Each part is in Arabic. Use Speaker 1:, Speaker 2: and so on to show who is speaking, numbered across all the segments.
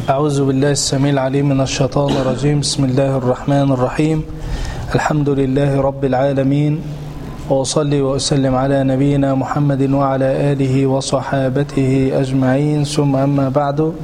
Speaker 1: أعوذ بالله السميع العليم من الشيطان الرجيم. بسم الله الرحمن الرحيم. الحمد لله رب العالمين، وأصلي وأسلم على نبينا محمد وعلى آله وصحابته أجمعين، ثم أما بعد.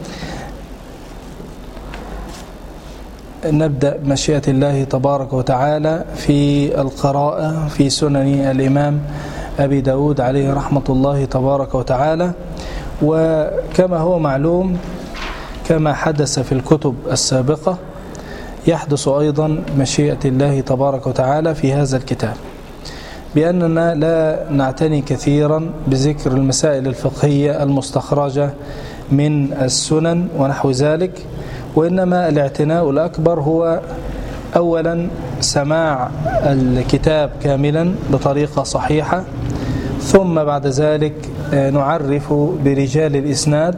Speaker 1: نبدأ بمشيئة الله تبارك وتعالى في القراءة في سنن الإمام أبي داود عليه رحمة الله تبارك وتعالى. وكما هو معلوم، كما حدث في الكتب السابقة، يحدث أيضا مشيئة الله تبارك وتعالى في هذا الكتاب، بأننا لا نعتني كثيرا بذكر المسائل الفقهية المستخرجة من السنن ونحو ذلك، وإنما الاعتناء الأكبر هو أولا سماع الكتاب كاملا بطريقة صحيحة، ثم بعد ذلك نعرف برجال الإسناد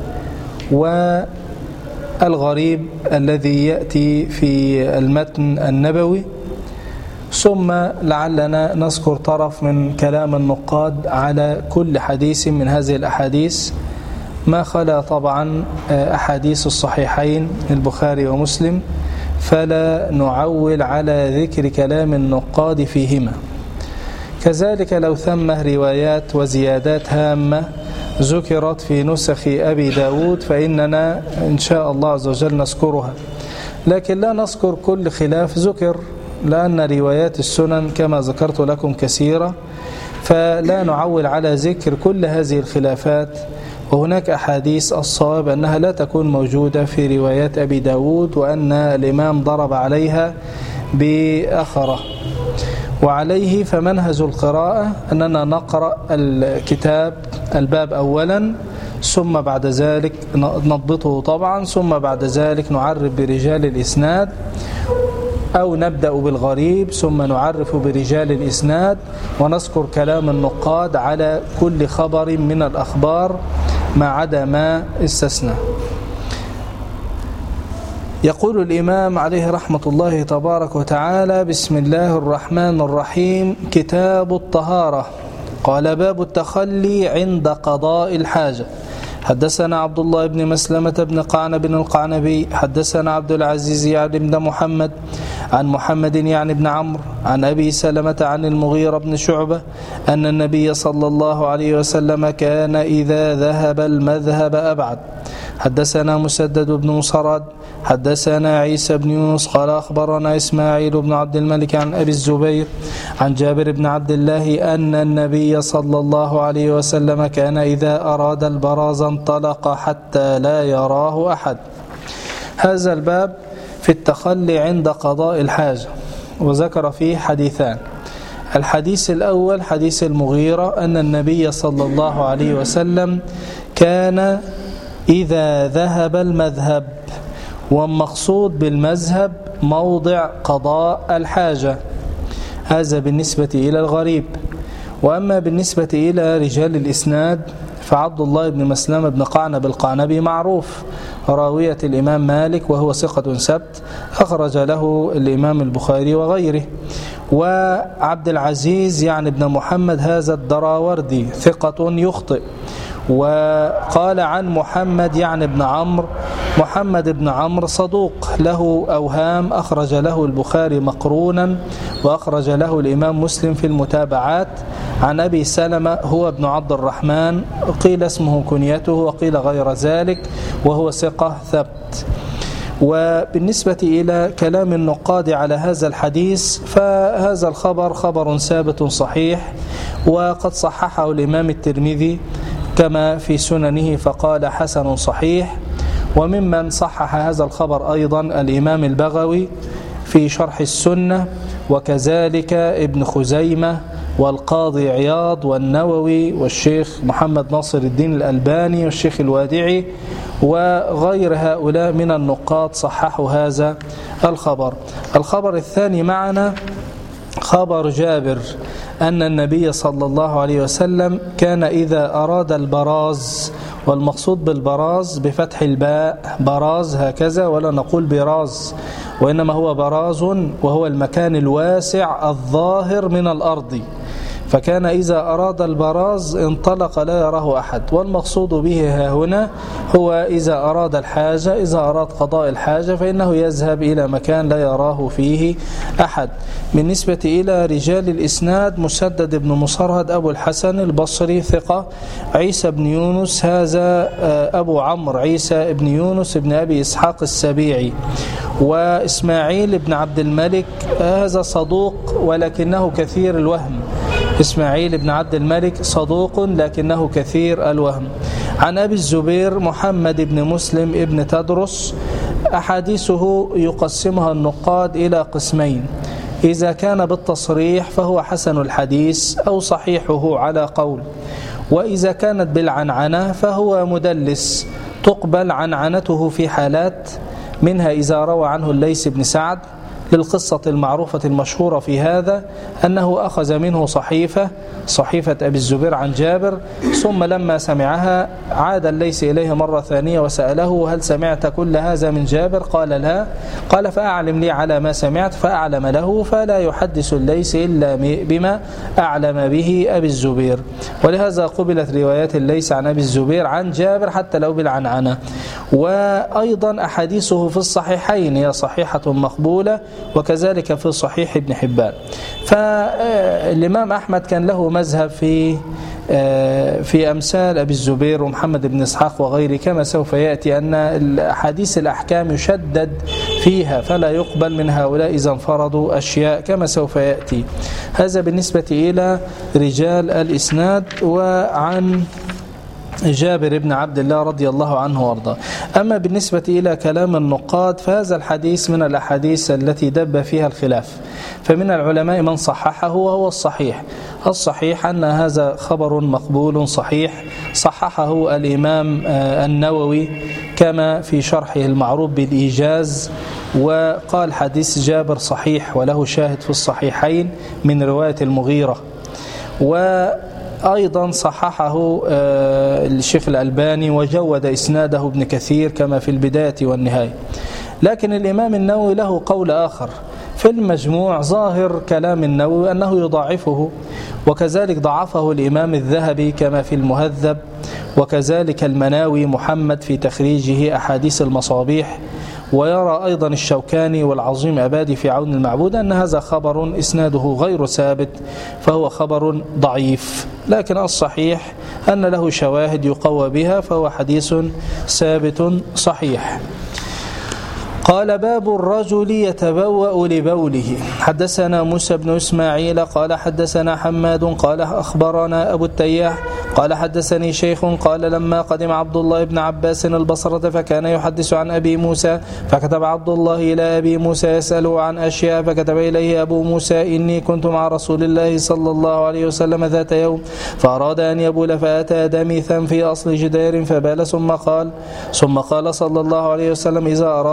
Speaker 1: والغريب الذي يأتي في المتن النبوي، ثم لعلنا نذكر طرف من كلام النقاد على كل حديث من هذه الأحاديث، ما خلا طبعا أحاديث الصحيحين البخاري ومسلم، فلا نعول على ذكر كلام النقاد فيهما. كذلك لو ثم روايات وزيادات هامة ذكرت في نسخ أبي داود فإننا إن شاء الله عز وجل نذكرها، لكن لا نذكر كل خلاف ذكر، لأن روايات السنن كما ذكرت لكم كثيرة، فلا نعول على ذكر كل هذه الخلافات. وهناك أحاديث الصواب أنها لا تكون موجودة في روايات أبي داود، وأن الإمام ضرب عليها بأخرة. وعليه فمنهج القراءة أننا نقرأ الكتاب الباب أولا، ثم بعد ذلك نضبطه طبعا، ثم بعد ذلك نعرف برجال الإسناد، أو نبدأ بالغريب ثم نعرف برجال الإسناد، ونذكر كلام النقاد على كل خبر من الأخبار ما عدا ما استثنى. يقول الإمام عليه رحمة الله تبارك وتعالى: بسم الله الرحمن الرحيم. كتاب الطهارة. قال: باب التخلي عند قضاء الحاجة. حدثنا عبد الله بن مسلمة بن قعنب القعنبي حدثنا عبد العزيز يعني بن محمد عن محمد يعني بن عمرو عن أبي سلمة عن المغيرة بن شعبة أن النبي صلى الله عليه وسلم كان إذا ذهب المذهب أبعد. حدثنا مسدد بن مصرد حدثنا عيسى بن يونس قال أخبرنا إسماعيل بن عبد الملك عن أبي الزبير عن جابر بن عبد الله أن النبي صلى الله عليه وسلم كان إذا أراد البراز انطلق حتى لا يراه أحد. هذا الباب في التخلي عند قضاء الحاجة، وذكر فيه حديثان. الحديث الأول حديث المغيرة أن النبي صلى الله عليه وسلم كان إذا ذهب المذهب، والمقصود بالمذهب موضع قضاء الحاجة. هذا بالنسبة إلى الغريب. وأما بالنسبة إلى رجال الإسناد فعبد الله بن مسلمة بن قعنب القعنبي معروف، راوية الإمام مالك، وهو ثقة سبت، أخرج له الإمام البخاري وغيره. وعبد العزيز يعني بن محمد هذا الدراوردي ثقة يخطئ. وقال عن محمد يعني بن عمرو: محمد بن عمرو صدوق له أوهام، أخرج له البخاري مقرونا، وأخرج له الإمام مسلم في المتابعات. عن أبي سلمة هو ابن عبد الرحمن، قيل اسمه كنيته وقيل غير ذلك، وهو ثقة ثبت. وبالنسبة إلى كلام النقاد على هذا الحديث فهذا الخبر خبر ثابت صحيح، وقد صححه الإمام الترمذي كما في سننه فقال حسن صحيح. وممن صحح هذا الخبر أيضا الإمام البغوي في شرح السنة، وكذلك ابن خزيمة والقاضي عياض والنووي والشيخ محمد ناصر الدين الألباني والشيخ الوادعي وغير هؤلاء من النقاد صححوا هذا الخبر. الخبر الثاني معنا خبر جابر أن النبي صلى الله عليه وسلم كان إذا أراد البراز، والمقصود بالبراز بفتح الباء براز هكذا، ولا نقول براز، وإنما هو براز، وهو المكان الواسع الظاهر من الأرض، فكان إذا أراد البراز انطلق لا يراه أحد. والمقصود به ها هنا هو إذا أراد الحاجة، إذا أراد قضاء الحاجة فإنه يذهب إلى مكان لا يراه فيه أحد. بالنسبة إلى رجال الإسناد: مسدد بن مصرهد أبو الحسن البصري ثقة. عيسى بن يونس هذا أبو عمرو عيسى بن يونس بن أبي إسحاق السبيعي. وإسماعيل بن عبد الملك هذا صدوق ولكنه كثير الوهم. إسماعيل بن عبد الملك صدوق لكنه كثير الوهم. عن أبي الزبير محمد بن مسلم ابن تدرس. أحاديثه يقسمها النقاد إلى قسمين: إذا كان بالتصريح فهو حسن الحديث أو صحيحه على قول، وإذا كانت بالعنعنة فهو مدلس تقبل عنعنته في حالات، منها إذا روى عنه الليث بن سعد للقصة المعروفة المشهورة في هذا أنه أخذ منه صحيفة أبي الزبير عن جابر، ثم لما سمعها عاد الليث إليه مرة ثانية وسأله: هل سمعت كل هذا من جابر؟ قال: لا. قال: فأعلم لي على ما سمعت. فأعلم له، فلا يحدث الليث إلا بما أعلم به أبي الزبير. ولهذا قبلت روايات الليث عن أبي الزبير عن جابر حتى لو بالعنعنة. وأيضا أحاديثه في الصحيحين هي صحيحة مقبولة، وكذلك في صحيح ابن حبان. فالإمام أحمد كان له مذهب في أمثال أبي الزبير ومحمد بن إسحاق وغيره، كما سوف يأتي أن الأحاديث الأحكام يشدد فيها فلا يقبل من هؤلاء إذا انفردوا أشياء كما سوف يأتي. هذا بالنسبة إلى رجال الإسناد. وعن جابر بن عبد الله رضي الله عنه وارضاه. أما بالنسبة إلى كلام النقاد فهذا الحديث من الأحاديث التي دب فيها الخلاف، فمن العلماء من صححه وهو الصحيح أن هذا خبر مقبول صحيح، صححه الإمام النووي كما في شرحه المعروف بالإيجاز، وقال حديث جابر صحيح وله شاهد في الصحيحين من رواية المغيرة. أيضا صححه الشيخ الألباني وجود إسناده ابن كثير كما في البداية والنهاية. لكن الإمام النووي له قول آخر في المجموع. ظاهر كلام النووي أنه يضاعفه، وكذلك ضعفه الإمام الذهبي كما في المهذب، وكذلك المناوي محمد في تخريجه أحاديث المصابيح، ويرى أيضا الشوكاني والعظيم أبادي في عون المعبود أن هذا خبر إسناده غير ثابت فهو خبر ضعيف. لكن الصحيح أن له شواهد يقوى بها فهو حديث ثابت صحيح. قال: باب الرجل يتبوأ لبوله. حدثنا موسى بن إسماعيل قال حدثنا حماد قال أخبرنا أبو التياح قال حدثني شيخ قال: لما قدم عبد الله بن عباس البصرة فكان يحدث عن أبي موسى، فكتب عبد الله إلى أبي موسى يسأله عن أشياء، فكتب إليه أبو موسى: إني كنت مع رسول الله صلى الله عليه وسلم ذات يوم فأراد أن يبول فأتى دمثا في أصل جدار فبال، ثم قال صلى الله عليه وسلم: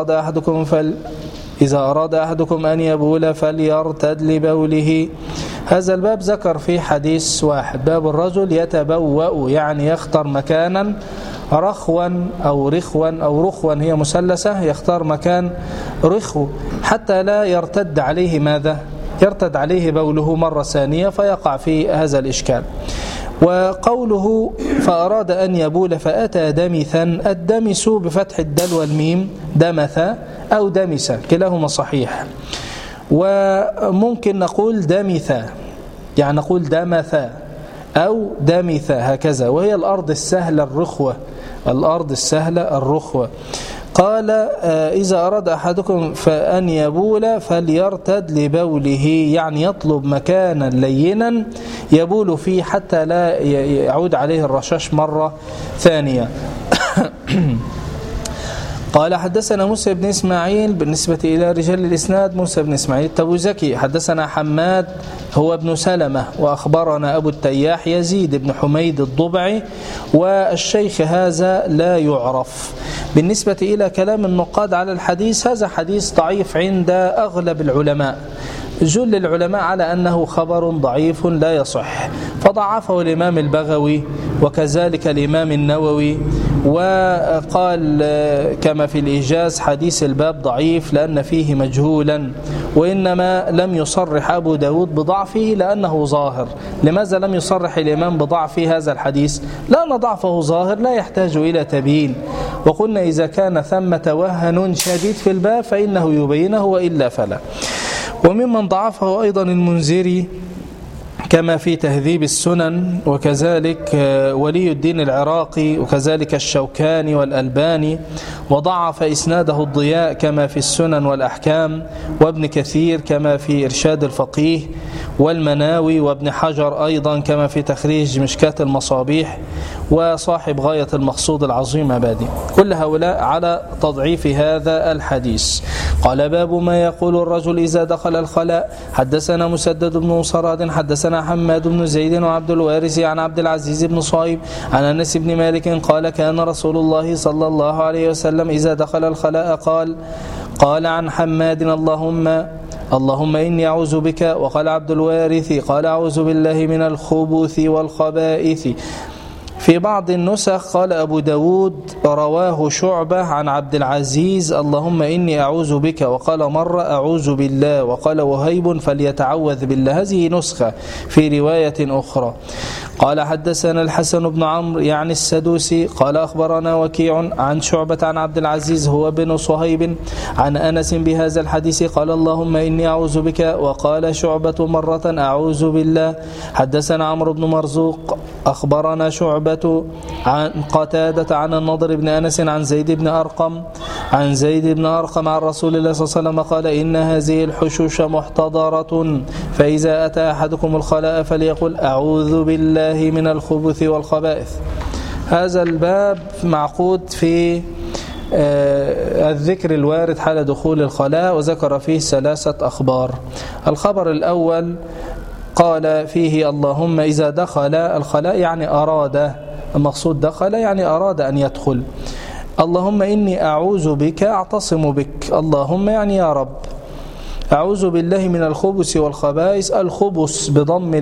Speaker 1: إذا أراد أحدكم أن يبول فليرتد لبوله. هذا الباب ذكر في حديث واحد: باب الرجل يتبوأ، يعني يختار مكانا رخوا أو رخوا هي مثلثة، يختار مكان رخو حتى لا يرتد عليه ماذا؟ يرتد عليه بوله مرة ثانية فيقع في هذا الإشكال. وقوله فأراد أن يبول فأتى دمثا، الدمس بفتح الدال والميم دمث أو دمس كلاهما صحيح. وممكن نقول دمث، يعني نقول دمث أو دمث هكذا، وهي الأرض السهلة الرخوة. قال: إذا أراد أحدكم فأن يبول فليرتد لبوله، يعني يطلب مكانا لينا يبول فيه حتى لا يعود عليه الرشاش مرة ثانية. قال: حدثنا موسى بن إسماعيل. بالنسبة إلى رجال الإسناد: موسى بن إسماعيل التبوذكي. حدثنا حماد هو ابن سلمة، وأخبرنا أبو التياح يزيد بن حميد الضبعي، والشيخ هذا لا يعرف. بالنسبة إلى كلام النقاد على الحديث: هذا حديث ضعيف عند أغلب العلماء، جل العلماء على أنه خبر ضعيف لا يصح، فضعفه الإمام البغوي وكذلك الإمام النووي، وقال كما في الإيجاز حديث الباب ضعيف لأن فيه مجهولا، وإنما لم يصرح أبو داود بضعفه لأنه ظاهر. لماذا لم يصرح الإمام بضعف هذا الحديث؟ لأن ضعفه ظاهر لا يحتاج إلى تبيين، وقلنا إذا كان ثمة وهن شديد في الباب فإنه يبينه وإلا فلا. وممن ضعفه أيضا المنذري كما في تهذيب السنن، وكذلك ولي الدين العراقي، وكذلك الشوكاني والألباني، وضعف إسناده الضياء كما في السنن والأحكام، وابن كثير كما في إرشاد الفقيه، والمناوي، وابن حجر أيضا كما في تخريج مشكاة المصابيح، وصاحب غاية المقصود العظيم بادي. كل هؤلاء على تضعيف هذا الحديث. قال باب ما يقول الرجل إذا دخل الخلاء. حدثنا مسدد بن مصراد حدثنا حماد بن زيد وعبد الوارث عن عبد العزيز بن صهيب عن أنس بن مالك قال كان رسول الله صلى الله عليه وسلم إذا دخل الخلاء قال عن حماد اللهم إني أعوذ بك. وقال عبد الوارث قال أعوذ بالله من الخبث والخبائث. في بعض النسخ قال أبو داود رواه شعبة عن عبد العزيز اللهم إني أعوذ بك، وقال مرة أعوذ بالله، وقال وهيب فليتعوذ بالله. هذه نسخة في رواية أخرى. قال حدثنا الحسن بن عمرو يعني السدوسي قال أخبرنا وكيع عن شعبة عن عبد العزيز هو بن صهيب عن أنس بهذا الحديث قال اللهم إني أعوذ بك، وقال شعبة مرة أعوذ بالله. حدثنا عمرو بن مرزوق أخبرنا شعبة عن قتادة عن النضر بن أنس عن زيد بن أرقم عن رسول الله صلى الله عليه وسلم قال إن هذه الحشوش محتضرة، فإذا أتى أحدكم الخلاء فليقل أعوذ بالله من الخبث والخبائث. هذا الباب معقود في الذكر الوارد حال دخول الخلاء، وذكر فيه 3 أخبار. الخبر الأول قال فيه اللهم إذا دخل الخلاء يعني أراد، المقصود دخل يعني أراد أن يدخل. اللهم إني أعوذ بك أعتصم بك، اللهم يعني يا رب. أعوذ بالله من الخبث والخبائث، الخبث بضم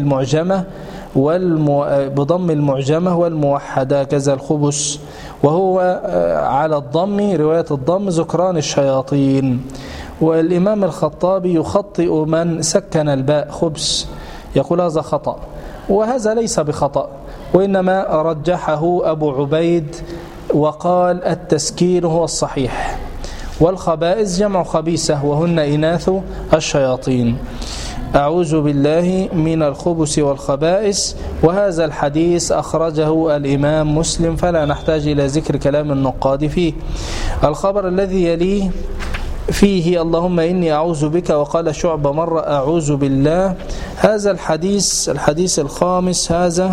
Speaker 1: المعجمة والموحدة كذا الخبث، وهو على الضم رواية الضم ذكران الشياطين. والإمام الخطابي يخطئ من سكن الباء خبث، يقول هذا خطأ، وهذا ليس بخطأ، وإنما رجحه أبو عبيد وقال التسكين هو الصحيح. والخبائث جمع خبيثة وهن إناث الشياطين. أعوذ بالله من الخبث والخبائث. وهذا الحديث أخرجه الإمام مسلم، فلا نحتاج إلى ذكر كلام النقاد فيه. الخبر الذي يليه فيه اللهم إني أعوذ بك، وقال شعبة مرة أعوذ بالله. هذا الحديث الخامس هذا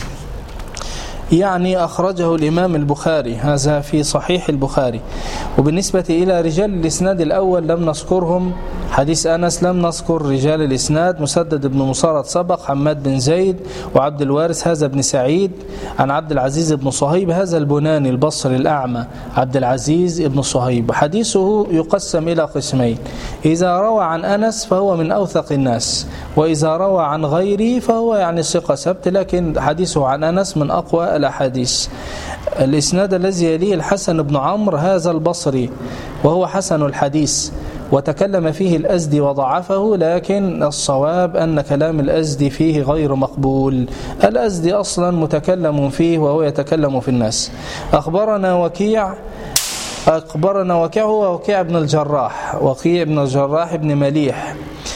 Speaker 1: يعني أخرجه الإمام البخاري، هذا في صحيح البخاري. وبالنسبة إلى رجال الإسناد الأول لم نذكرهم، حديث أنس لم نذكر رجال الإسناد. مسدد بن مصرد سبق، حماد بن زيد، وعبد الوارث هذا بن سعيد عن عبد العزيز بن صهيب، هذا البناني البصري الأعمى عبد العزيز بن صهيب. حديثه يقسم إلى قسمين: إذا روى عن أنس فهو من أوثق الناس، وإذا روى عن غيره فهو يعني ثقة سبت، لكن حديثه عن أنس من أقوى الأحاديث. الإسناد الذي يليه الحسن بن عمرو هذا البصري، وهو حسن الحديث، وتكلم فيه الأزدي وضعفه، لكن الصواب أن كلام الأزدي فيه غير مقبول. الأزدي أصلا متكلم فيه وهو يتكلم في الناس. أخبرنا وكيع هو وكيع بن الجراح بن مليح.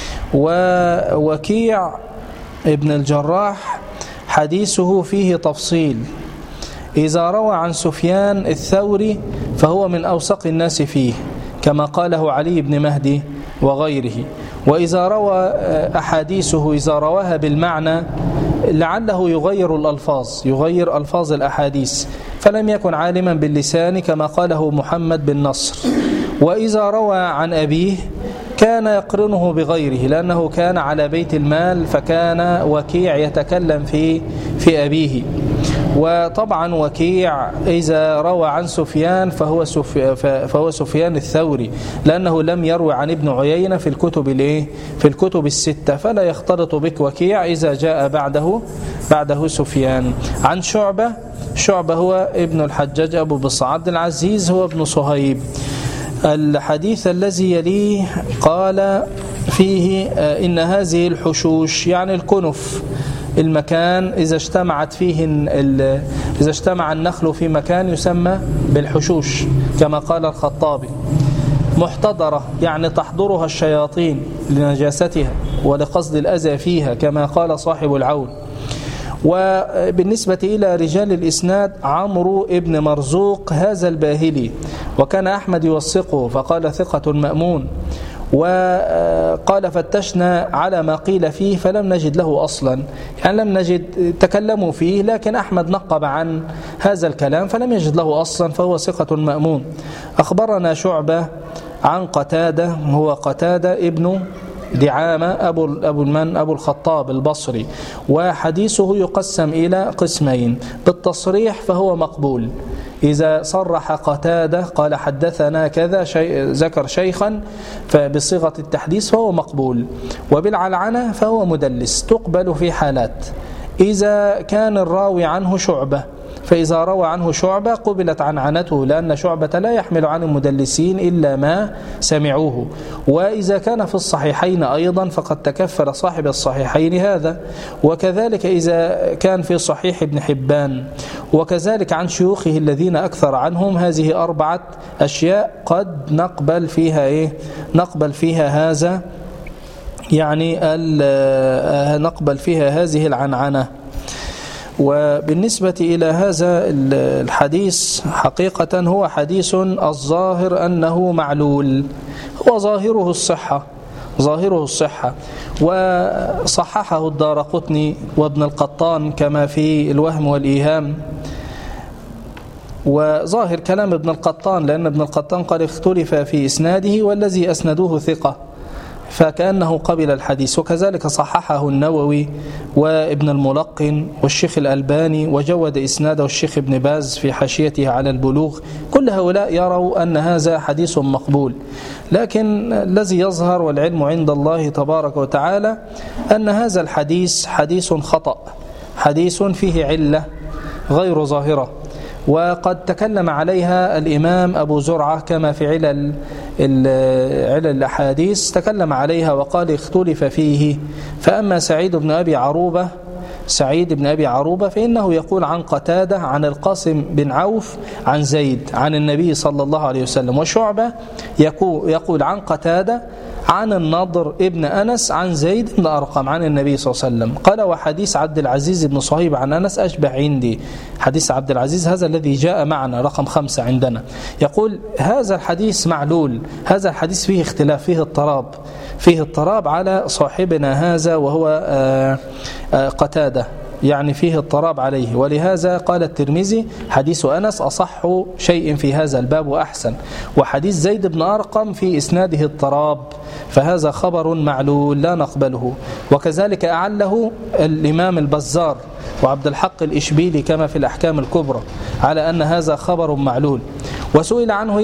Speaker 1: ووكيع ابن الجراح حديثه فيه تفصيل. إذا روى عن سفيان الثوري فهو من أوثق الناس فيه، كما قاله علي بن مهدي وغيره. وإذا روى أحاديثه إذا رواها بالمعنى لعله يغير ألفاظ الأحاديث، فلم يكن عالما باللسان كما قاله محمد بن نصر. وإذا روى عن أبيه كان يقرنه بغيره، لأنه كان على بيت المال، فكان وكيع يتكلم في أبيه. وطبعا وكيع إذا روى عن سفيان فهو سفيان الثوري، لأنه لم يروي عن ابن عيينة في الكتب الستة، فلا يختلط بك وكيع إذا جاء بعده سفيان. عن شعبة هو ابن الحجاج أبو بصر. عبد العزيز هو ابن صهيب. الحديث الذي يليه قال فيه إن هذه الحشوش يعني الكنف، المكان إذا اجتمع النخل في مكان يسمى بالحشوش كما قال الخطابي. محتضرة يعني تحضرها الشياطين لنجاستها ولقصد الأذى فيها كما قال صاحب العون. وبالنسبة إلى رجال الإسناد عمرو ابن مرزوق هذا الباهلي، وكان أحمد يوثقه فقال ثقة مأمون، وقال فتشنا على ما قيل فيه فلم نجد له أصلا، يعني لم نجد تكلموا فيه لكن أحمد نقب عن هذا الكلام فلم يجد له أصلا، فهو ثقة مأمون. أخبرنا شعبة عن قتادة، هو قتادة ابن دعامة أبو الخطاب البصري، وحديثه يقسم إلى قسمين: بالتصريح فهو مقبول، إذا صرح قتادة قال حدثنا كذا ذكر شيخا فبصيغة التحديث فهو مقبول، وبالعلعنة فهو مدلس، تقبل في حالات: إذا كان الراوي عنه شعبة، فإذا روى عنه شعبة قبلت عنعنته، لأن شعبة لا يحمل عن المدلسين إلا ما سمعوه. وإذا كان في الصحيحين أيضا فقد تكفل صاحب الصحيحين هذا، وكذلك إذا كان في صحيح ابن حبان، وكذلك عن شيوخه الذين أكثر عنهم. هذه 4 أشياء قد نقبل فيها هذا، يعني نقبل فيها هذه العنعنة. وبالنسبة إلى هذا الحديث حقيقة هو حديث الظاهر أنه معلول، هو ظاهره الصحة، وصححه الدارقطني وابن القطان كما في الوهم والإيهام. وظاهر كلام ابن القطان، لأن ابن القطان قد اختلف في إسناده والذي أسندوه ثقة، فكأنه قبل الحديث. وكذلك صححه النووي وابن الملقن والشيخ الألباني، وجود إسناده الشيخ ابن باز في حاشيته على البلوغ. كل هؤلاء يروا أن هذا حديث مقبول، لكن الذي يظهر والعلم عند الله تبارك وتعالى أن هذا الحديث حديث خطأ، حديث فيه علة غير ظاهرة، وقد تكلم عليها الإمام أبو زرعة كما في علل الأحاديث، تكلم عليها وقال اختلف فيه. فأما سعيد بن أبي عروبة فإنه يقول عن قتادة عن القاسم بن عوف عن زيد عن النبي صلى الله عليه وسلم. وشعبة يقول عن قتادة عن النضر ابن أنس عن زيد بن أرقم عن النبي صلى الله عليه وسلم. قال وحديث عبد العزيز بن صهيب عن أنس أشبه عندي. حديث عبد العزيز هذا الذي جاء معنا رقم 5 عندنا، يقول هذا الحديث معلول، هذا الحديث فيه اختلاف، فيه اضطراب على صاحبنا هذا وهو قتادة، يعني فيه اضطراب عليه. ولهذا قال الترمذي حديث أنس أصح شيء في هذا الباب وأحسن، وحديث زيد بن أرقم في إسناده اضطراب، فهذا خبر معلول لا نقبله. وكذلك أعله الإمام البزار وعبد الحق الإشبيلي كما في الأحكام الكبرى على أن هذا خبر معلول. وسئل عنه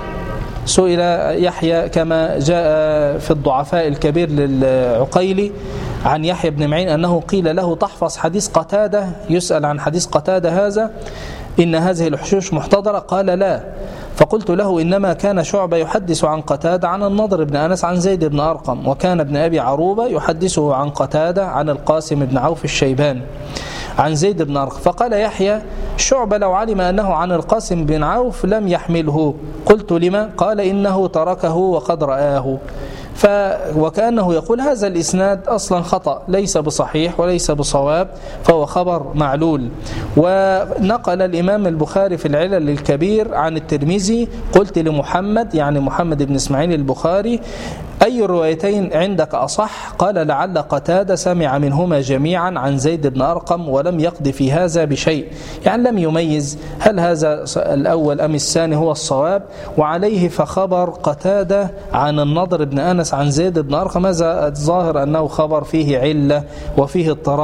Speaker 1: يحيى كما جاء في الضعفاء الكبير للعقيلي عن يحيى بن معين أنه قيل له تحفظ حديث قتادة، يسأل عن حديث قتادة هذا إن هذه الحشوش محتضرة، قال لا. فقلت له إنما كان شعبة يحدث عن قتادة عن النضر بن أنس عن زيد بن أرقم، وكان ابن أبي عروبة يحدثه عن قتادة عن القاسم بن عوف الشيباني عن زيد بن أرقم. فقال يحيى شعبة لو علم أنه عن القاسم بن عوف لم يحمله. قلت لما؟ قال إنه تركه وقد رآه. وكأنه يقول هذا الإسناد أصلا خطأ، ليس بصحيح وليس بصواب، فهو خبر معلول. ونقل الإمام البخاري في العلل الكبير عن الترمذي قلت لمحمد، يعني محمد بن إسماعيل البخاري، أي الروايتين عندك أصح؟ قال لعل قتادة سمع منهما جميعا عن زيد بن أرقم ولم يقض في هذا بشيء، يعني لم يميز هل هذا الأول أم الثاني هو الصواب. وعليه فخبر قتادة عن النضر بن أنس عن زيد بن أرقم هذا الظاهر أنه خبر فيه علة وفيه اضطراب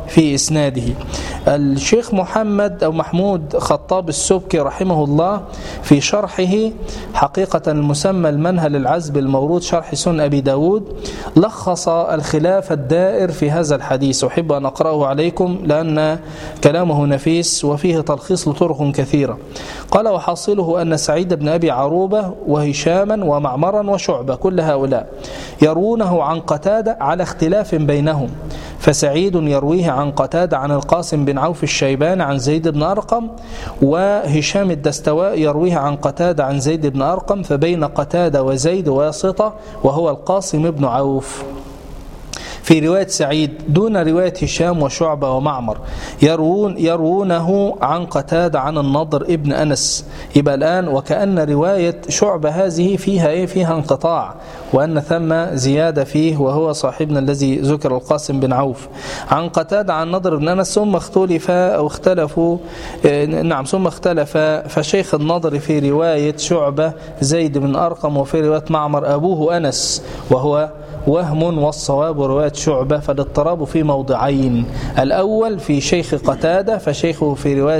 Speaker 1: في إسناده. الشيخ محمد أو محمود خطاب السبكي رحمه الله في شرحه حقيقة المسمى المنهل العذب المورود شرح سنن أبي داود لخص الخلاف الدائر في هذا الحديث، أحب أن أقرأه عليكم لأن كلامه نفيس وفيه تلخيص لطرق كثيرة. قال: وحاصله أن سعيد بن أبي عروبة وهشاما ومعمرا وشعبة كل هؤلاء يروونه عن قتادة على اختلاف بينهم، فسعيد يرويه عن قتادة عن القاسم بن عوف الشيباني عن زيد بن أرقم، وهشام الدستواء يرويه عن قتادة عن زيد بن أرقم، فبين قتادة وزيد واسطة وهو القاسم بن عوف في رواية سعيد دون رواية هشام وشعبة ومعمر يروونه عن قتادة عن النضر ابن أنس. يبقى الآن وكأن رواية شعبة هذه فيها انقطاع، وأن ثم زيادة فيه وهو صاحبنا الذي ذكر القاسم بن عوف عن قتادة عن النضر بن أنس. ثم اختلف فشيخ النضر في رواية شعبة زيد بن أرقم، وفي رواية معمر أبوه أنس، وهو وهم، والصواب رواية شعبة، فالاضطراب في موضعين: الأول في شيخ قتادة فشيخه في رواية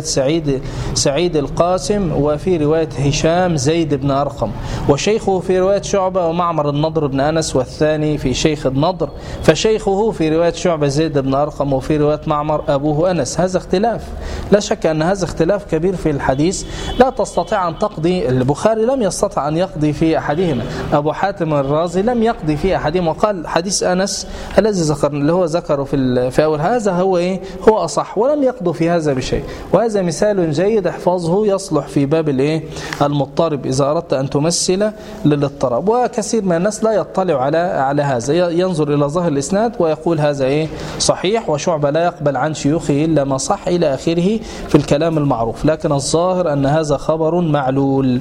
Speaker 1: سعيد القاسم، وفي رواية هشام زيد بن أرقم، وشيخه في رواية شعبة ومعمر النضر بن أنس. والثاني في شيخ النضر فشيخه في رواية شعبة زيد بن أرقم، وفي رواية معمر أبوه أنس. هذا اختلاف، لا شك أن هذا اختلاف كبير في الحديث، لا تستطيع أن تقضي. البخاري لم يستطع أن يقضي في أحدهما، أبو حاتم الرازي لم يقضي في أحدهما، وقال حديث أنس الذي ذكره في أول هذا هو أصح، ولم يقضوا في هذا بشيء. وهذا مثال جيد احفظه يصلح في باب المضطرب إذا أردت أن تمثل للاضطراب. وكثير من الناس لا يطلع على هذا، ينظر إلى ظاهر الإسناد ويقول هذا صحيح، وشعبة لا يقبل عن شيوخه إلا ما صح إلى آخره في الكلام المعروف، لكن الظاهر أن هذا خبر معلول.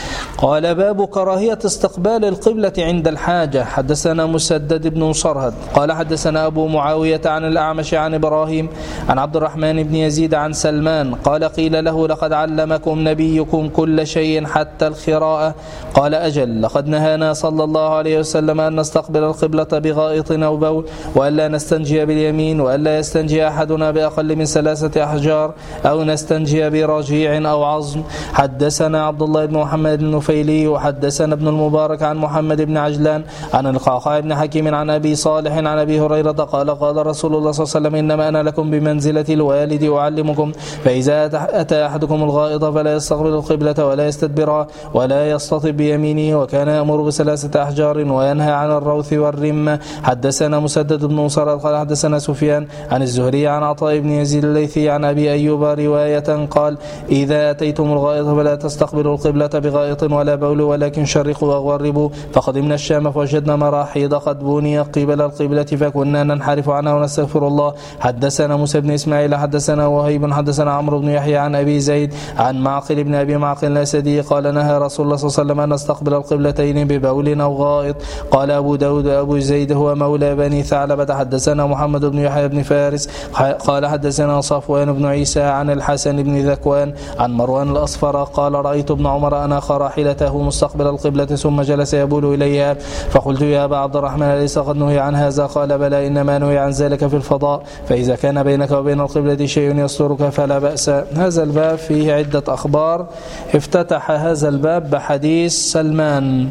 Speaker 1: قال: باب كراهية استقبال القبلة عند الحاجة. حدثنا مسدد بن مصرهد قال حدثنا أبو معاوية عن الأعمش عن إبراهيم عن عبد الرحمن بن يزيد عن سلمان قال: قيل له: لقد علمكم نبيكم كل شيء حتى الخراءة. قال: أجل، لقد نهانا صلى الله عليه وسلم أن نستقبل القبلة بغائط أو بول، وألا نستنجي باليمين، وألا يستنجي أحدنا بأقل من 3 أحجار، أو نستنجي برجيع أو عظم. حدثنا عبد الله بن محمد النفيلي وحدثنا ابن المبارك عن محمد بن عجلان عن القعقاع بن حكيم عن أبي صالح عن أبي هريرة قال: قال رسول الله صلى الله عليه وسلم: إنما أنا لكم بمنزلة الوالد أعلمكم، فإذا أتى أحدكم الغائط فلا يستقبل القبلة ولا يستدبرها ولا يستطب بيمينه، وكان يأمر ب3 أحجار وينهى عن الروث والرمة. حدثنا مسدد بن مصرهد قال حدثنا سفيان عن الزهري عن عطاء بن يزيد الليثي عن أبي أيوب رواية قال: إذا أتيتم الغائط فلا تستقبلوا القبلة بغائط ولا بول، ولكن شرقوا وغربوا. فقدمنا الشام فوجدنا مراحيض قد بني قبل القبلة فكنا ننحرف عنها ونستغفر الله. حدثنا موسى بن إسماعيل حدثنا وهيب حدثنا عمرو بن يحيى عن أبي زيد عن معقل بن أبي معقل الأسدي قال: نهى رسول الله صلى الله عليه وسلم أن نستقبل القبلتين ببول أو غائط. قال أبو داود: أبو زيد هو مولى بني ثعلبة. حدثنا محمد بن يحيى بن فارس قال حدثنا صفوان بن عيسى عن الحسن بن ذكوان عن مروان الأصفر قال: رأيت ابن عمر أناخ راحلته مستقبل القبلة ثم جلس يبول إليها، فقلت: يا أبا عبد الرحمن أليس قد نهي عن هذا؟ قال: بلى، إنما نهي عن ذلك في الفضاء، فإذا كان بينك وبين القبلة شيء يسترك فلا بأس. هذا الباب فيه عدة أخبار. افتتح هذا الباب بحديث سلمان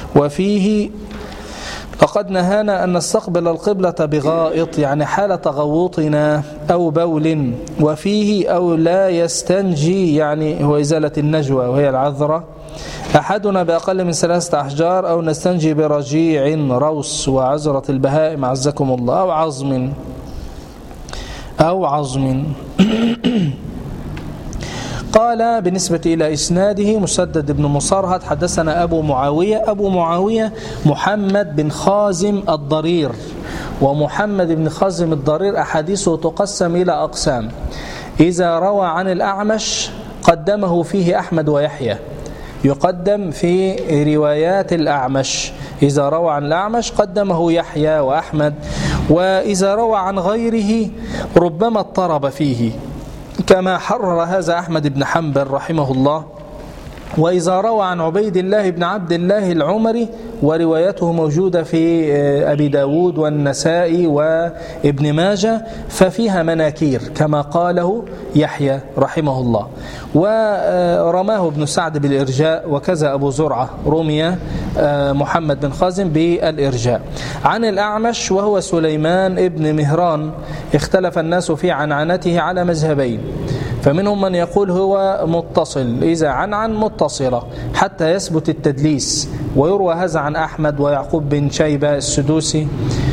Speaker 1: وفيه: لقد نهانا أن نستقبل القبلة بغائط، يعني حال تغوطنا أو بول، وفيه: أو لا يستنجي، يعني هو إزالة النجوى وهي العذرة، أحدنا بأقل من 3 أحجار، أو نستنجي برجيع روس وعذرة البهائم عزكم الله، أو عظم. قال: بالنسبة إلى إسناده مسدد بن مصرهد حدثنا أبو معاوية محمد بن خازم الضرير، ومحمد بن خازم الضرير أحاديثه تقسم إلى أقسام: إذا روى عن الأعمش قدمه فيه أحمد ويحيى، يقدم في روايات الأعمش، إذا روى عن الأعمش قدمه يحيى وأحمد، وإذا روى عن غيره ربما اضطرب فيه، كما حرر هذا أحمد بن حنبل رحمه الله وإذا روى عن عبيد الله بن عبد الله العمري وروايته موجودة في أبي داود والنسائي وابن ماجه ففيها مناكير كما قاله يحيى رحمه الله. ورماه ابن سعد بالإرجاء، وكذا أبو زرعة رمي محمد بن خازم بالإرجاء. عن الأعمش وهو سليمان ابن مهران اختلف الناس في عنعنته على مذهبين، فمنهم من يقول هو متصل إذا عنعن متصلة حتى يثبت التدليس، ويروى هذا عن أحمد ويعقوب بن شيبة السدوسي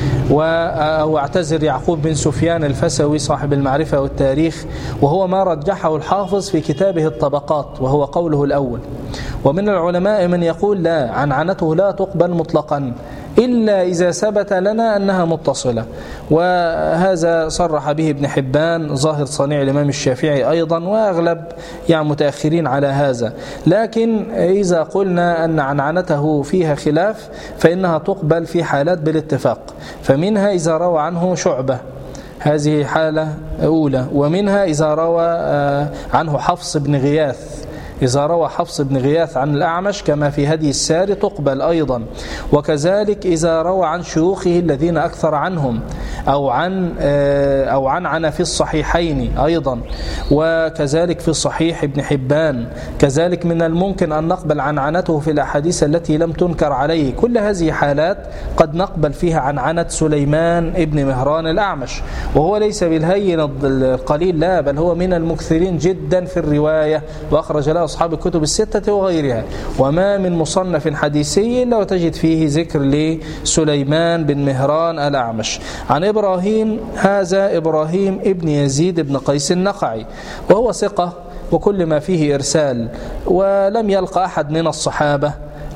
Speaker 1: واعتذر يعقوب بن سفيان الفسوي صاحب المعرفة والتاريخ، وهو ما رجحه الحافظ في كتابه الطبقات وهو قوله الأول. ومن العلماء من يقول لا، عنعنته لا تقبل مطلقا إلا إذا ثبت لنا أنها متصلة، وهذا صرح به ابن حبان ظاهر صنيع الإمام الشافعي أيضا، وأغلب يعني متأخرين على هذا. لكن إذا قلنا أن عنعنته فيها خلاف فإنها تقبل في حالات بالاتفاق، فمنها إذا روى عنه شعبة، هذه حالة أولى، ومنها إذا روى عنه حفص بن غياث، إذا روى حفص بن غياث عن الأعمش كما في هدي الساري تقبل أيضا، وكذلك إذا روى عن شيوخه الذين أكثر عنهم أو عن في الصحيحين أيضا، وكذلك في صحيح ابن حبان. كذلك من الممكن أن نقبل عنعنته في الأحاديث التي لم تنكر عليه. كل هذه حالات قد نقبل فيها عنعنة سليمان ابن مهران الأعمش، وهو ليس بالهين القليل، لا، بل هو من المكثرين جدا في الرواية، وأخرج له أصحاب الكتب الستة وغيرها. وما من مصنف حديثي إلا وتجد فيه ذكر لسليمان بن مهران الأعمش. عن إبراهيم، هذا إبراهيم ابن يزيد بن قيس النخعي، وهو ثقة وكل ما فيه إرسال، ولم يلقى أحد من الصحابة،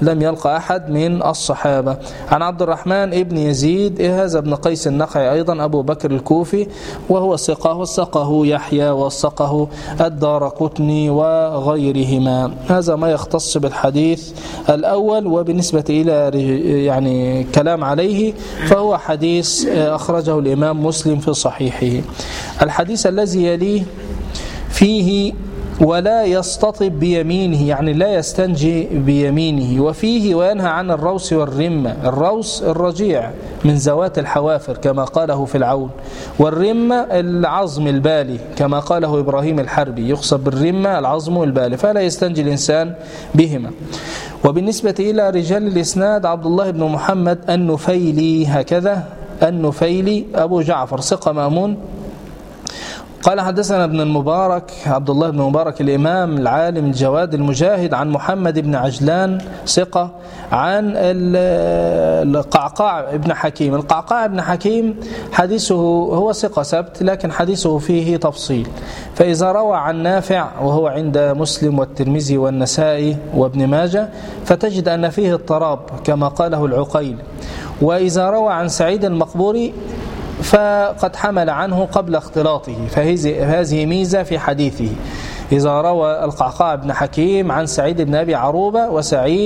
Speaker 1: عن عبد الرحمن ابن يزيد، هذا ابن قيس النخعي أيضا أبو بكر الكوفي، وهو ثقة، وثقه يحيى وثقه الدارقطني وغيرهما. هذا ما يختص بالحديث الأول. وبالنسبة إلى يعني كلام عليه فهو حديث أخرجه الإمام مسلم في صحيحه. الحديث الذي يليه فيه ولا يستطب بيمينه، يعني لا يستنجي بيمينه، وفيه وينهى عن الروس والرمة. الروس الرجيع من ذوات الحوافر كما قاله في العون، والرمة العظم البالي كما قاله إبراهيم الحربي، يقصد بالرمة العظم البالي، فلا يستنجي الإنسان بهما. وبالنسبة إلى رجال الإسناد عبد الله بن محمد النفيلي، هكذا النفيلي أبو جعفر ثقة مأمون. قال حدثنا ابن المبارك عبد الله بن المبارك الإمام العالم الجواد المجاهد، عن محمد بن عجلان ثقة، عن القعقاع بن حكيم. القعقاع بن حكيم حديثه هو ثقة ثبت، لكن حديثه فيه تفصيل. فإذا روى عن نافع وهو عند مسلم والترمذي والنسائي وابن ماجه فتجد أن فيه اضطراب كما قاله العقيل. وإذا روى عن سعيد المقبوري فقد حمل عنه قبل اختلاطه، فهذه ميزة في حديثه. إذا روى القعقاع بن حكيم عن سعيد بن أبي عروبة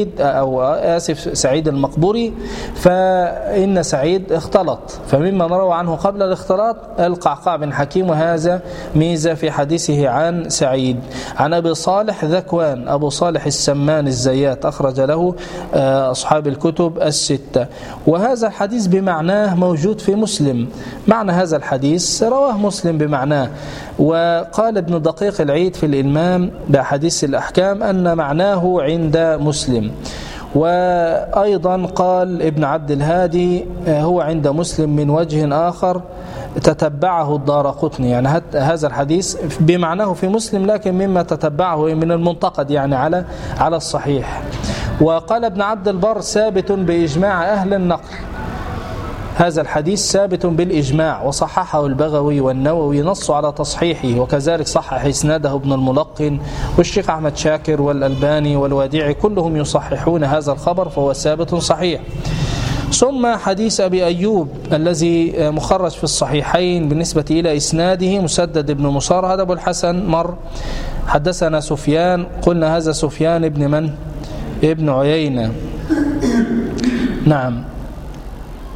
Speaker 1: سعيد المقبوري، فإن سعيد اختلط، فممن روى عنه قبل الاختلاط القعقاع بن حكيم، وهذا ميزة في حديثه عن سعيد. عن أبي صالح ذكوان، أبو صالح السمان الزيات، أخرج له أصحاب الكتب الستة. وهذا الحديث بمعناه موجود في مسلم، معنى هذا الحديث رواه مسلم بمعناه. وقال ابن دقيق العيد في الإلمام بأحاديث الأحكام أن معناه عند مسلم. وأيضا قال ابن عبد الهادي هو عند مسلم من وجه آخر تتبعه الدارقطني، يعني هذا الحديث بمعناه في مسلم، لكن مما تتبعه من المنتقد يعني على الصحيح. وقال ابن عبد البر ثابت بإجماع أهل النقل، هذا الحديث ثابت بالإجماع، وصححه البغوي والنووي نص على تصحيحه، وكذلك صحح إسناده ابن الملقن والشيخ أحمد شاكر والألباني والوديعي، كلهم يصححون هذا الخبر، فهو ثابت صحيح. ثم حديث أبي أيوب الذي مخرج في الصحيحين بالنسبة إلى إسناده مسدد بن مصار، هذا أبو الحسن مر. حدثنا سفيان، قلنا هذا سفيان ابن من؟ ابن عيينة، نعم.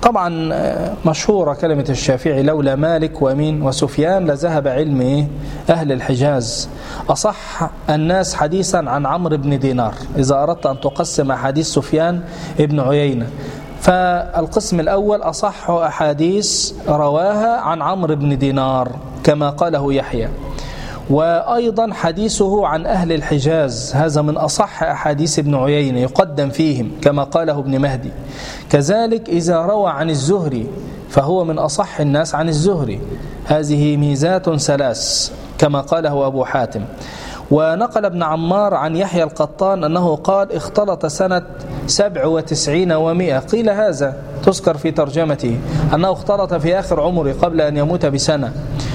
Speaker 1: طبعا مشهورة كلمة الشافعي: لولا مالك ومين وسفيان لذهب علم أهل الحجاز. أصح الناس حديثا عن عمرو بن دينار إذا أردت أن تقسم أحاديث سفيان ابن عيينة، فالقسم الأول أصح أحاديث رواها عن عمرو بن دينار كما قاله يحيى، وأيضا حديثه عن أهل الحجاز هذا من أصح أحاديث ابن عيينة يقدم فيهم كما قاله ابن مهدي. كذلك إذا روى عن الزهري فهو من أصح الناس عن الزهري، هذه ميزات ثلاث كما قاله أبو حاتم. ونقل ابن عمار عن يحيى القطان أنه قال: اختلط سنة 97 و100. قيل هذا تذكر في ترجمته أنه اختلط في آخر عمره قبل أن يموت بسنة.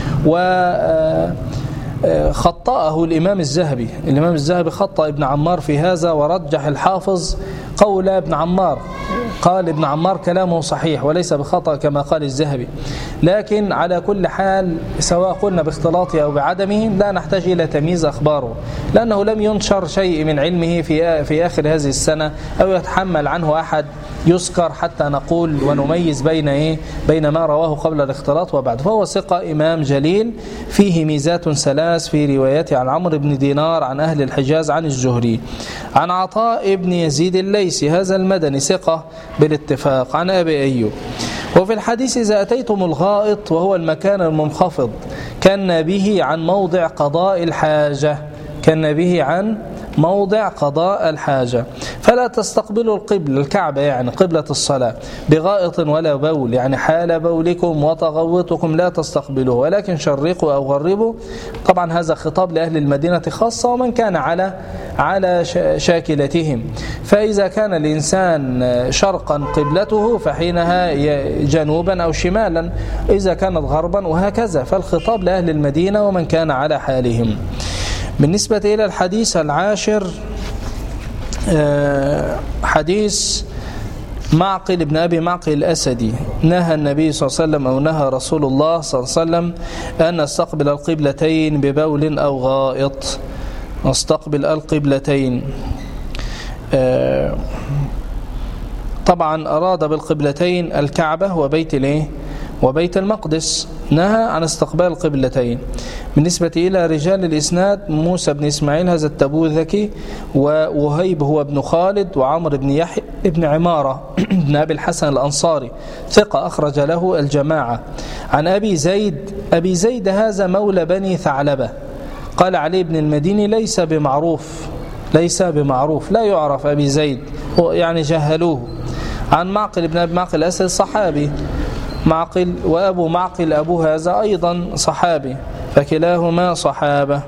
Speaker 1: خطأه الإمام الذهبي. الإمام الذهبي خطأ ابن عمار في هذا، ورجح الحافظ قول ابن عمار، قال ابن عمار كلامه صحيح وليس بخطأ كما قال الذهبي. لكن على كل حال سواء قلنا باختلاطه أو بعدمه لا نحتاج إلى تمييز أخباره، لأنه لم ينشر شيء من علمه في آخر هذه السنة أو يتحمل عنه أحد يذكر حتى نقول ونميز بين ما رواه قبل الاختلاط وبعد. فهو ثقة إمام جليل فيه ميزات ثلاث في روايته عن عمرو بن دينار عن أهل الحجاز عن الزهري. عن عطاء بن يزيد الليثي هذا المدني ثقة بالاتفاق عن أبي أيوب. وفي الحديث: إذا أتيتم الغائط وهو المكان المنخفض كان به عن موضع قضاء الحاجة، كان به عن موضع قضاء الحاجة، فلا تستقبلوا القبلة الكعبة يعني قبلة الصلاة بغائط ولا بول، يعني حال بولكم وتغوطكم لا تستقبلوه، ولكن شرقوا أو غربوا. طبعا هذا خطاب لأهل المدينة خاصة ومن كان على شاكلتهم. فإذا كان الإنسان شرقا قبلته فحينها جنوبا أو شمالا، إذا كانت غربا وهكذا، فالخطاب لأهل المدينة ومن كان على حالهم. بالنسبة إلى الحديث العاشر حديث معقل بن أبي معقل الأسدي: نهى النبي صلى الله عليه وسلم أو نهى رسول الله صلى الله عليه وسلم أن نستقبل القبلتين ببول أو غائط. نستقبل القبلتين، طبعا أراد بالقبلتين الكعبة وبيت المقدس، نهى عن استقبال القبلتين. بالنسبة إلى رجال الإسناد: موسى بن إسماعيل هذا التبوذكي، ووهيب هو ابن خالد، وعمر بن يحيى ابن عمارة بن أبي الحسن الأنصاري ثقة أخرج له الجماعة. عن أبي زيد هذا مولى بني ثعلبة، قال علي بن المديني: ليس بمعروف لا يعرف أبي زيد، يعني جهلوه. عن معقل بن أبي معقل الأسد صحابي معقل، وأبو معقل أبو هذا أيضا صحابي، فكلاهما صحابة.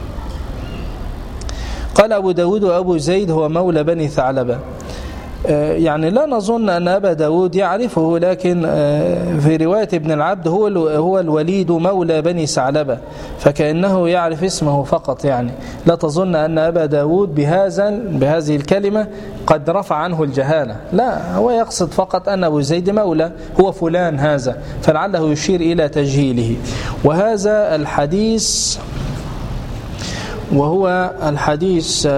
Speaker 1: قال أبو داود: وأبو زيد هو مولى بني ثعلبة. يعني لا نظن أن أبا داود يعرفه، لكن في رواية ابن العبد هو الوليد مولى بني ثعلبة، فكأنه يعرف اسمه فقط. يعني لا تظن أن أبا داود بهذه الكلمة قد رفع عنه الجهالة، لا، هو يقصد فقط أن أبو زيد مولى هو فلان هذا، فلعله يشير إلى تجهيله. وهذا الحديث وهو الحديث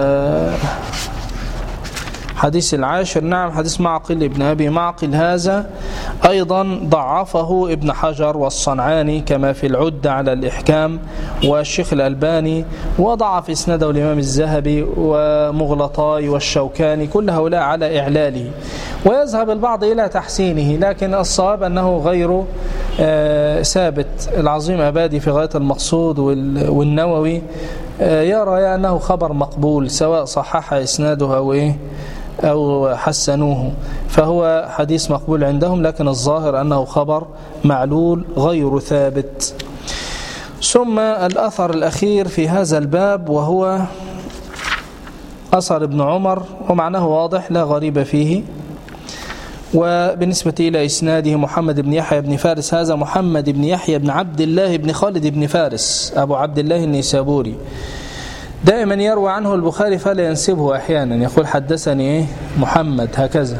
Speaker 1: حديث العاشر، نعم، حديث معقل ابن أبي معقل هذا أيضا ضعفه ابن حجر والصنعاني كما في العدة على الإحكام، والشيخ الألباني، وضعف إسناده الإمام الذهبي ومغلطاي والشوكاني، كل هؤلاء على إعلاله. ويذهب البعض إلى تحسينه، لكن الصواب أنه غير ثابت. العظيم أبادي في غاية المقصود والنووي يرى أنه خبر مقبول سواء صحح إسناده أو حسنوه، فهو حديث مقبول عندهم، لكن الظاهر أنه خبر معلول غير ثابت. ثم الأثر الأخير في هذا الباب وهو أثر ابن عمر، ومعناه واضح لا غريب فيه. وبالنسبة إلى إسناده محمد بن يحيى بن فارس، هذا محمد بن يحيى بن عبد الله بن خالد بن فارس أبو عبد الله النيسابوري، دائما يروى عنه البخاري فلا ينسبه أحيانا، يقول حدثني محمد هكذا.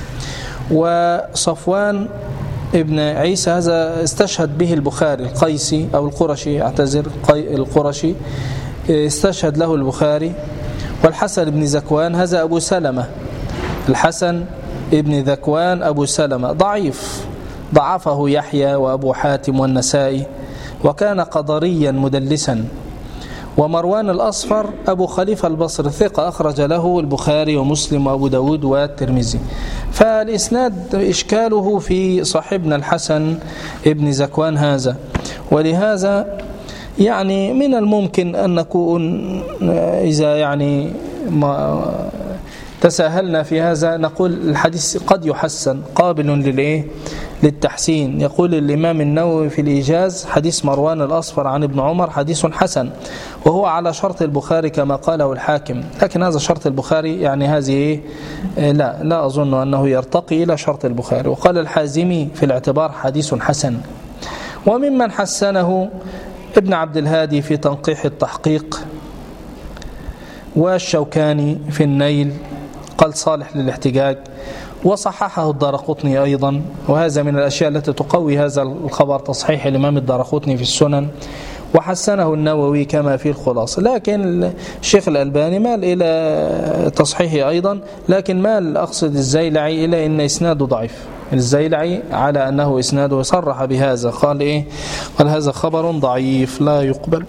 Speaker 1: وصفوان ابن عيسى هذا استشهد به البخاري، القيسي أو القرشي، القرشي استشهد له البخاري. والحسن بن زكوان هذا أبو سلمة، الحسن ابن ذكوان أبو سلمة ضعيف، ضعفه يحيى وأبو حاتم والنسائي، وكان قدريا مدلسا. ومروان الأصفر أبو خليفة البصري ثقة، أخرج له البخاري ومسلم وأبو داود والترمذي. فالإسناد إشكاله في صاحبنا الحسن ابن ذكوان هذا، ولهذا يعني من الممكن أن نكون إذا يعني ما تساهلنا في هذا نقول الحديث قد يحسن قابل للتحسين. يقول الإمام النووي في الإيجاز: حديث مروان الأصفر عن ابن عمر حديث حسن، وهو على شرط البخاري كما قاله الحاكم. لكن هذا شرط البخاري يعني هذه لا أظن أنه يرتقي إلى شرط البخاري. وقال الحازمي في الاعتبار: حديث حسن. وممن حسنه ابن عبد الهادي في تنقيح التحقيق، والشوكاني في النيل قال صالح للاحتجاج، وصححه الدارقطني أيضا. وهذا من الأشياء التي تقوي هذا الخبر تصحيح الإمام الدارقطني في السنن، وحسنه النووي كما في الخلاصة. لكن الشيخ الألباني مال إلى تصحيحه أيضا، لكن مال أقصد الزيلعي إلى أن إسناده ضعيف. الزيلعي على أنه إسناده صرح بهذا، قال قال هذا خبر ضعيف لا يقبل.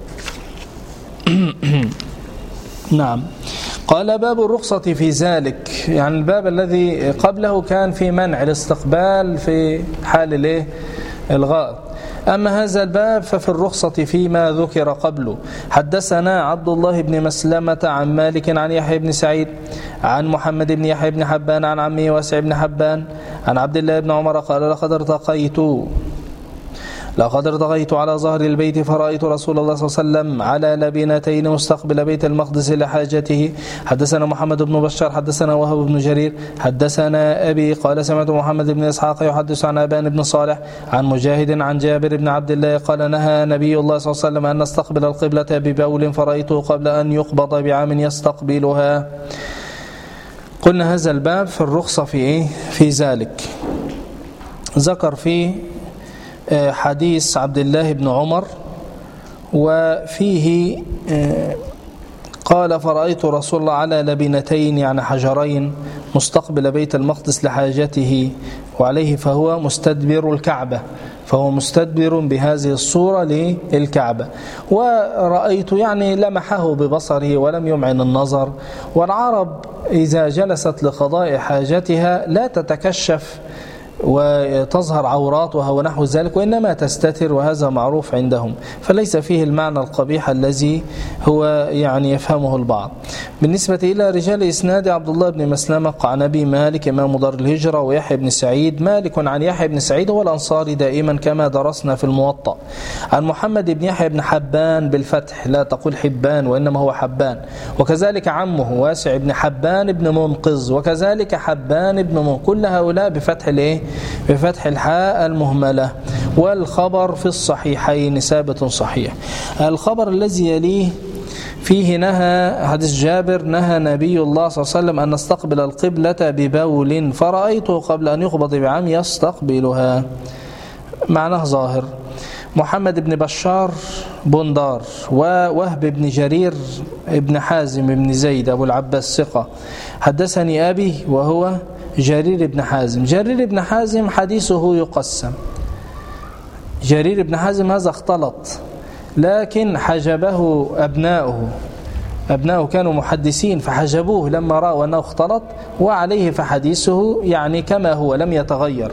Speaker 1: نعم. قال: باب الرخصة في ذلك، يعني الباب الذي قبله كان في منع الاستقبال في حال الغائط. أما هذا الباب ففي الرخصة فيما ذكر قبله. حدثنا عبد الله بن مسلمة عن مالك عن يحيى بن سعيد عن محمد بن يحيى بن حبان عن عمه واسع بن حبان عن عبد الله بن عمر قال: لقد ارتقيت على ظهر البيت فرأيت رسول الله صلى الله عليه وسلم على لبنتين مستقبل بيت المقدس لحاجته. حدثنا محمد بن بشار حدثنا وهب بن جرير حدثنا أبي قال: سمعت محمد بن إسحاق يحدث عن أبان بن صالح عن مجاهد عن جابر بن عبد الله قال: نهى نبي الله صلى الله عليه وسلم أن نستقبل القبلة ببول فرأيته قبل أن يقبض بعام يستقبلها. قلنا هذا الباب في الرخصة في ذلك. ذكر فيه حديث عبد الله بن عمر، وفيه قال: فرأيت رسول الله على لبنتين يعني حجرين مستقبل بيت المقدس لحاجته وعليه فهو مستدبر الكعبة، فهو مستدبر بهذه الصورة للكعبة. ورأيت يعني لمحه ببصره ولم يمعن النظر. والعرب إذا جلست لقضاء حاجتها لا تتكشف وتظهر عوراتها ونحو ذلك، وإنما تستتر، وهذا معروف عندهم، فليس فيه المعنى القبيح الذي هو يعني يفهمه البعض. بالنسبة إلى رجال إسناد: عبد الله بن مسلمة عن أبي مالك إمام دار الهجرة ويحيى بن سعيد. مالك عن يحيى بن سعيد هو الأنصاري دائما كما درسنا في الموطأ. عن محمد بن يحيى بن حبان بالفتح، لا تقول حبان وإنما هو حبان. وكذلك عمه واسع بن حبان بن منقذ، وكذلك حبان بن منقذ، كل هؤلاء بفتح الحاء المهملة. والخبر في الصحيحين ثابت صحيح. الخبر الذي يليه فيه نهى حديث جابر: نهى نبي الله صلى الله عليه وسلم أن نستقبل القبلة ببول فرأيته قبل أن يقبض بعام يستقبلها. معناه ظاهر. محمد بن بشار بندار، ووهب بن جرير ابن حازم بن زيد أبو العباس ثقة. حدثني أبي وهو جرير بن حازم. جرير بن حازم حديثه يقسم. جرير بن حازم هذا اختلط، لكن حجبه أبناؤه كانوا محدثين فحجبوه لما رأوا أنه اختلط، وعليه فحديثه يعني كما هو لم يتغير.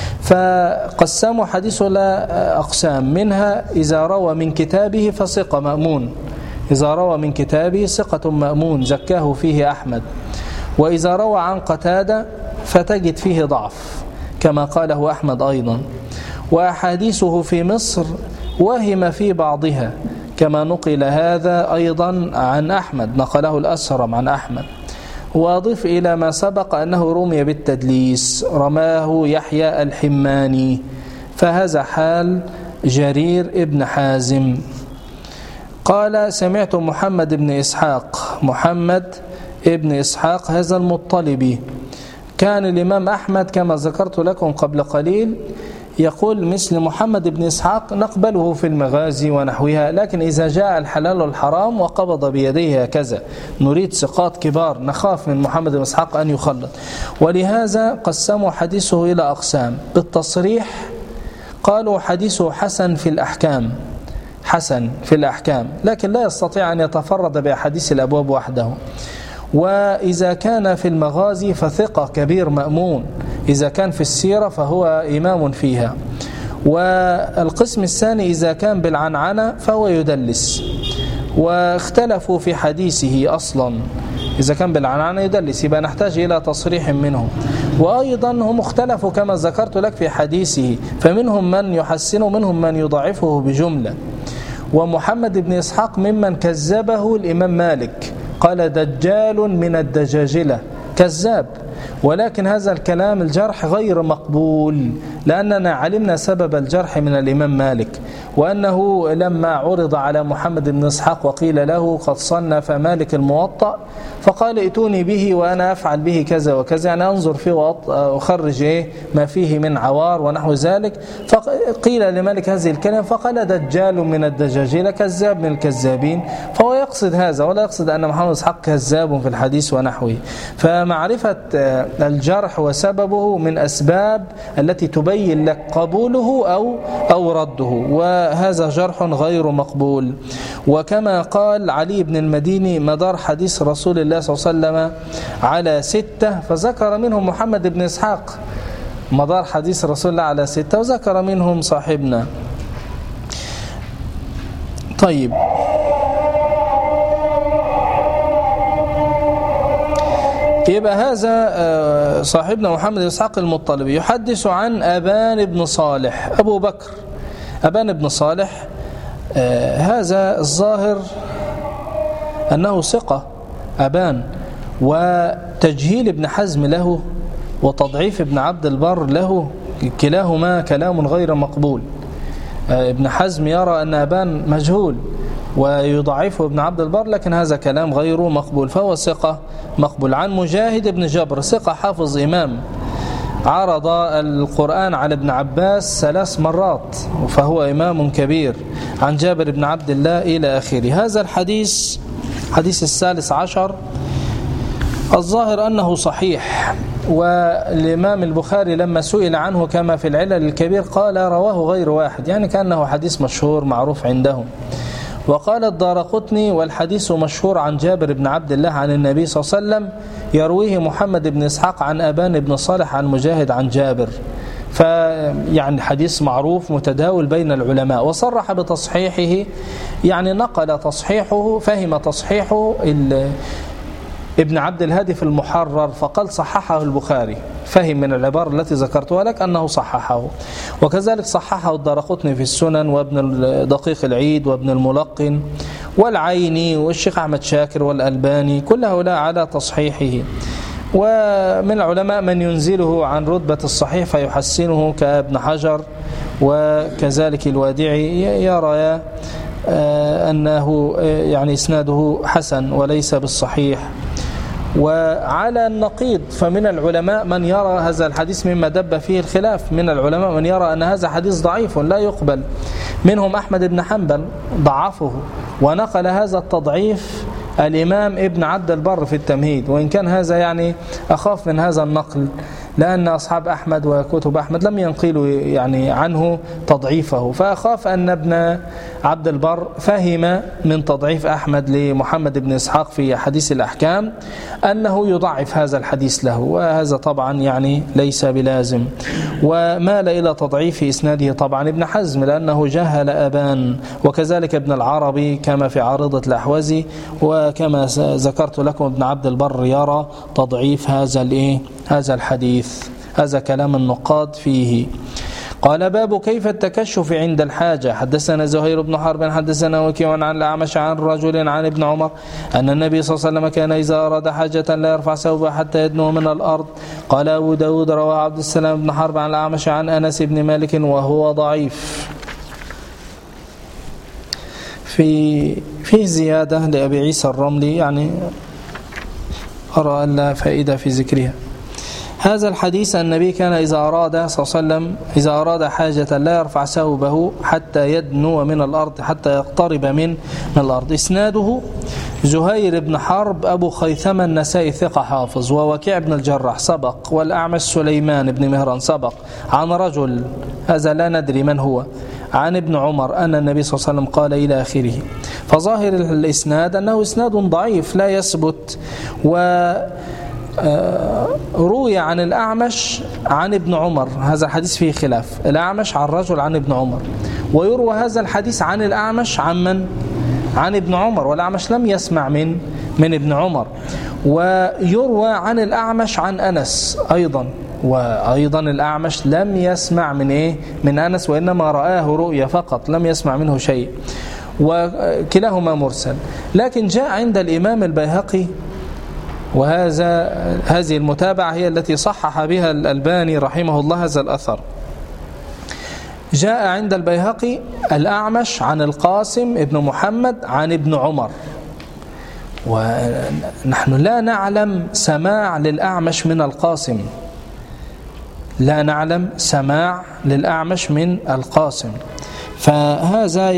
Speaker 1: فقسموا حديثه لا أقسام، منها إذا روى من كتابه فثقة مأمون، إذا روى من كتابه ثقة مأمون زكاه فيه أحمد. وإذا روى عن قتادة فتجد فيه ضعف كما قاله أحمد أيضا. وأحاديثه في مصر وهم في بعضها كما نقل هذا أيضا عن أحمد، نقله الأسرم عن أحمد. وأضيف إلى ما سبق أنه رمي بالتدليس، رماه يحيى الحماني. فهذا حال جرير ابن حازم. قال: سمعت محمد بن إسحاق. محمد ابن إسحاق هذا المطلبي، كان الإمام أحمد كما ذكرت لكم قبل قليل يقول مثل محمد بن إسحاق نقبله في المغازي ونحوها، لكن إذا جاء الحلال والحرام وقبض بيديه هكذا نريد ثقات كبار نخاف من محمد بن إسحاق أن يخلط. ولهذا قسموا حديثه إلى أقسام: بالتصريح قالوا حديثه حسن في الأحكام، حسن في الأحكام لكن لا يستطيع أن يتفرد بأحاديث الأبواب وحده. وإذا كان في المغازي فثقة كبير مأمون، إذا كان في السيرة فهو إمام فيها. والقسم الثاني إذا كان بالعنعنة فهو يدلس، واختلفوا في حديثه أصلا، إذا كان بالعنعنة يدلس يبقى نحتاج إلى تصريح منهم. وأيضا هم اختلفوا كما ذكرت لك في حديثه، فمنهم من يحسنه ومنهم من يضعفه بجملة. ومحمد بن إسحاق ممن كذبه الإمام مالك، قال دجال من الدجاجلة، كذاب. ولكن هذا الكلام الجرح غير مقبول، لأننا علمنا سبب الجرح من الإمام مالك، وأنه لما عرض على محمد بن إسحاق وقيل له قد صنف مالك الموطأ فقال ائتوني به وأنا أفعل به كذا وكذا، يعني أنظر فيه وأخرج ما فيه من عوار ونحو ذلك. فقيل لمالك هذه الكلمة فقال دجال من الدجاجلة، كذاب من الكذابين. فهو يقصد هذا ولا يقصد أن محمد بن إسحاق كذاب في الحديث ونحوه. فمعرفة الجرح وسببه من أسباب التي تبين لك قبوله أو رده، وهذا جرح غير مقبول. وكما قال علي بن المديني مدار حديث رسول الله صلى الله عليه وسلم على 6، فذكر منهم محمد بن إسحاق مدار حديث رسول الله على 6، وذكر منهم صاحبنا. طيب، يبقى هذا صاحبنا محمد بن إسحاق المطلبي يحدث عن أبان بن صالح أبو بكر. أبان بن صالح هذا الظاهر أنه ثقة أبان، وتجهيل ابن حزم له وتضعيف ابن عبد البر له كلاهما كلام غير مقبول. ابن حزم يرى أن أبان مجهول ويضعفه ابن عبد البر، لكن هذا كلام غير مقبول، فهو ثقة مقبول. عن مجاهد بن جبر ثقة حافظ إمام، عرض القرآن على ابن عباس 3 مرات فهو إمام كبير. عن جابر بن عبد الله إلى آخره. هذا الحديث حديث 13 الظاهر أنه صحيح، والإمام البخاري لما سئل عنه كما في العلل الكبير قال رواه غير واحد، يعني كأنه حديث مشهور معروف عندهم. وقال الدارقطني والحديث مشهور عن جابر بن عبد الله عن النبي صلى الله عليه وسلم، يرويه محمد بن إسحاق عن أبان بن صالح عن مجاهد عن جابر، فيعني حديث معروف متداول بين العلماء. وصرح بتصحيحه، يعني نقل تصحيحه، فهم تصحيحه ابن عبد الهادي في المحرر، فقال صححه البخاري، فهم من العبارة التي ذكرتها لك أنه صححه. وكذلك صححه الدارقطني في السنن، وابن دقيق العيد، وابن الملقن، والعيني، والشيخ أحمد شاكر، والألباني، كل هؤلاء على تصحيحه. ومن العلماء من ينزله عن رتبة الصحيح فيحسنه كابن حجر، وكذلك الوادعي يرى أنه يعني إسناده حسن وليس بالصحيح. وعلى النقيض فمن العلماء من يرى هذا الحديث مما دب فيه الخلاف، من العلماء من يرى أن هذا حديث ضعيف لا يقبل، منهم أحمد بن حنبل ضعفه، ونقل هذا التضعيف الإمام ابن عبد البر في التمهيد، وإن كان هذا يعني أخاف من هذا النقل، لأن أصحاب أحمد وكتب أحمد لم ينقلوا يعني عنه تضعيفه، فأخاف أن ابن عبد البر فهم من تضعيف أحمد لمحمد بن إسحاق في حديث الأحكام أنه يضعف هذا الحديث له، وهذا طبعا يعني ليس بلازم. ومال إلى تضعيف إسناده طبعا ابن حزم لأنه جهل أبان، وكذلك ابن العربي كما في عارضة الأحوزي، وكما ذكرت لكم ابن عبد البر يرى تضعيف هذا الحديث. هذا كلام النقاد فيه. قال باب كيف التكشف عند الحاجة. حدثنا زهير بن حرب حدثنا وكيع عن الأعمش عن رجل عن ابن عمر أن النبي صلى الله عليه وسلم كان إذا أراد حاجة لا يرفع ثوبه حتى يدنو من الأرض. قال أبو داود رواه عبد السلام بن حرب عن الأعمش عن أنس بن مالك وهو ضعيف. في زيادة لأبي عيسى الرملي، يعني أرى أن لا فائدة في ذكرها. هذا الحديث النبي كان إذا أراد صلى الله عليه وسلم إذا أراد حاجة لا يرفع ثوبه حتى يدنو من الأرض حتى يقترب من الأرض. إسناده زهير بن حرب أبو خيثمة النسائي ثقة حافظ، ووكيع بن الجراح سبق، والأعمش سليمان بن مهران سبق، عن رجل هذا لا ندري من هو، عن ابن عمر أن النبي صلى الله عليه وسلم قال إلى آخره. فظاهر الإسناد أنه إسناد ضعيف لا يثبت. روي عن الأعمش عن ابن عمر، هذا الحديث فيه خلاف، الأعمش عن رجل عن ابن عمر، ويروى هذا الحديث عن الأعمش عن من؟ عن ابن عمر، والأعمش لم يسمع من ابن عمر. ويروى عن الأعمش عن أنس أيضا، وأيضا الأعمش لم يسمع من أنس، وإنما رآه رؤيا فقط، لم يسمع منه شيء، وكلاهما مرسل. لكن جاء عند الإمام البيهقي، هذه المتابعة هي التي صحح بها الألباني رحمه الله هذا الأثر. جاء عند البيهقي الأعمش عن القاسم ابن محمد عن ابن عمر، ونحن لا نعلم سماع للأعمش من القاسم، لا نعلم سماع للأعمش من القاسم، فهذا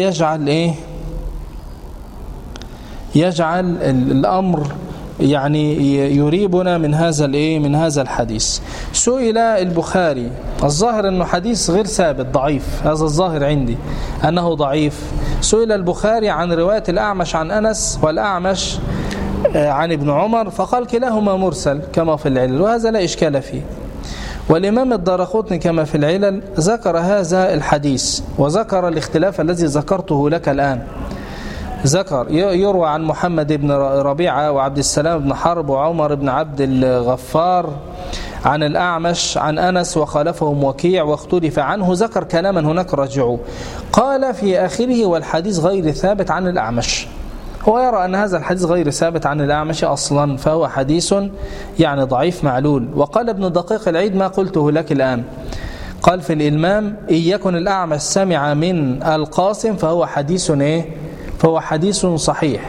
Speaker 1: يجعل الأمر يعني يريبنا من هذا الحديث. سئل البخاري، الظاهر أنه حديث غير ثابت ضعيف، هذا الظاهر عندي أنه ضعيف. سئل البخاري عن رواية الأعمش عن أنس والأعمش عن ابن عمر، فقال كلاهما مرسل كما في العلل، وهذا لا إشكال فيه. والإمام الدارقطني كما في العلل ذكر هذا الحديث، وذكر الاختلاف الذي ذكرته لك الآن. ذكر يروى عن محمد بن ربيعة وعبد السلام بن حرب وعمر بن عبد الغفار عن الأعمش عن أنس، وخالفهم وكيع واختلف عنه، ذكر كلاما هناك رجعوا. قال في آخره والحديث غير ثابت عن الأعمش، هو يرى أن هذا الحديث غير ثابت عن الأعمش أصلا، فهو حديث يعني ضعيف معلول. وقال ابن دقيق العيد ما قلته لك الآن، قال في الإلمام إن يكن الأعمش سمع من القاسم فهو حديث فهو حديث صحيح.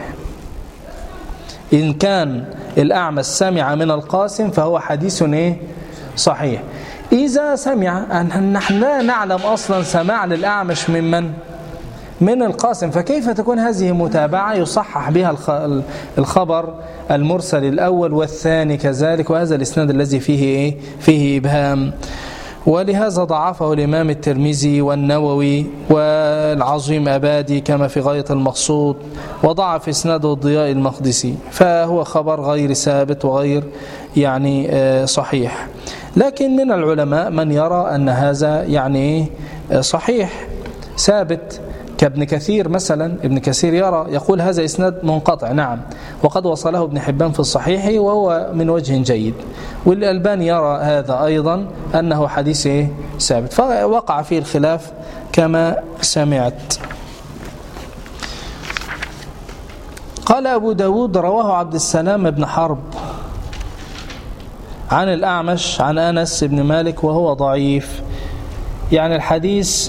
Speaker 1: إن كان الأعمش سمع من القاسم فهو حديث صحيح. إذا سمع، نحن لا نعلم أصلا سماع للأعمش من القاسم، فكيف تكون هذه متابعة يصحح بها الخبر المرسل الأول والثاني كذلك، وهذا الإسناد الذي فيه إبهام. ولهذا ضعفه الإمام الترمذي والنووي والعظيم أبادي كما في غاية المقصود، وضعف إسناده الضياء المقدسي، فهو خبر غير ثابت وغير يعني صحيح. لكن من العلماء من يرى أن هذا يعني صحيح ثابت، كابن كثير مثلا. ابن كثير يقول هذا إسناد منقطع، نعم، وقد وصله ابن حبان في الصحيح وهو من وجه جيد. والألباني يرى هذا أيضا أنه حديث ثابت، فوقع فيه الخلاف كما سمعت. قال أبو داود رواه عبد السلام بن حرب عن الأعمش عن أنس بن مالك وهو ضعيف. يعني الحديث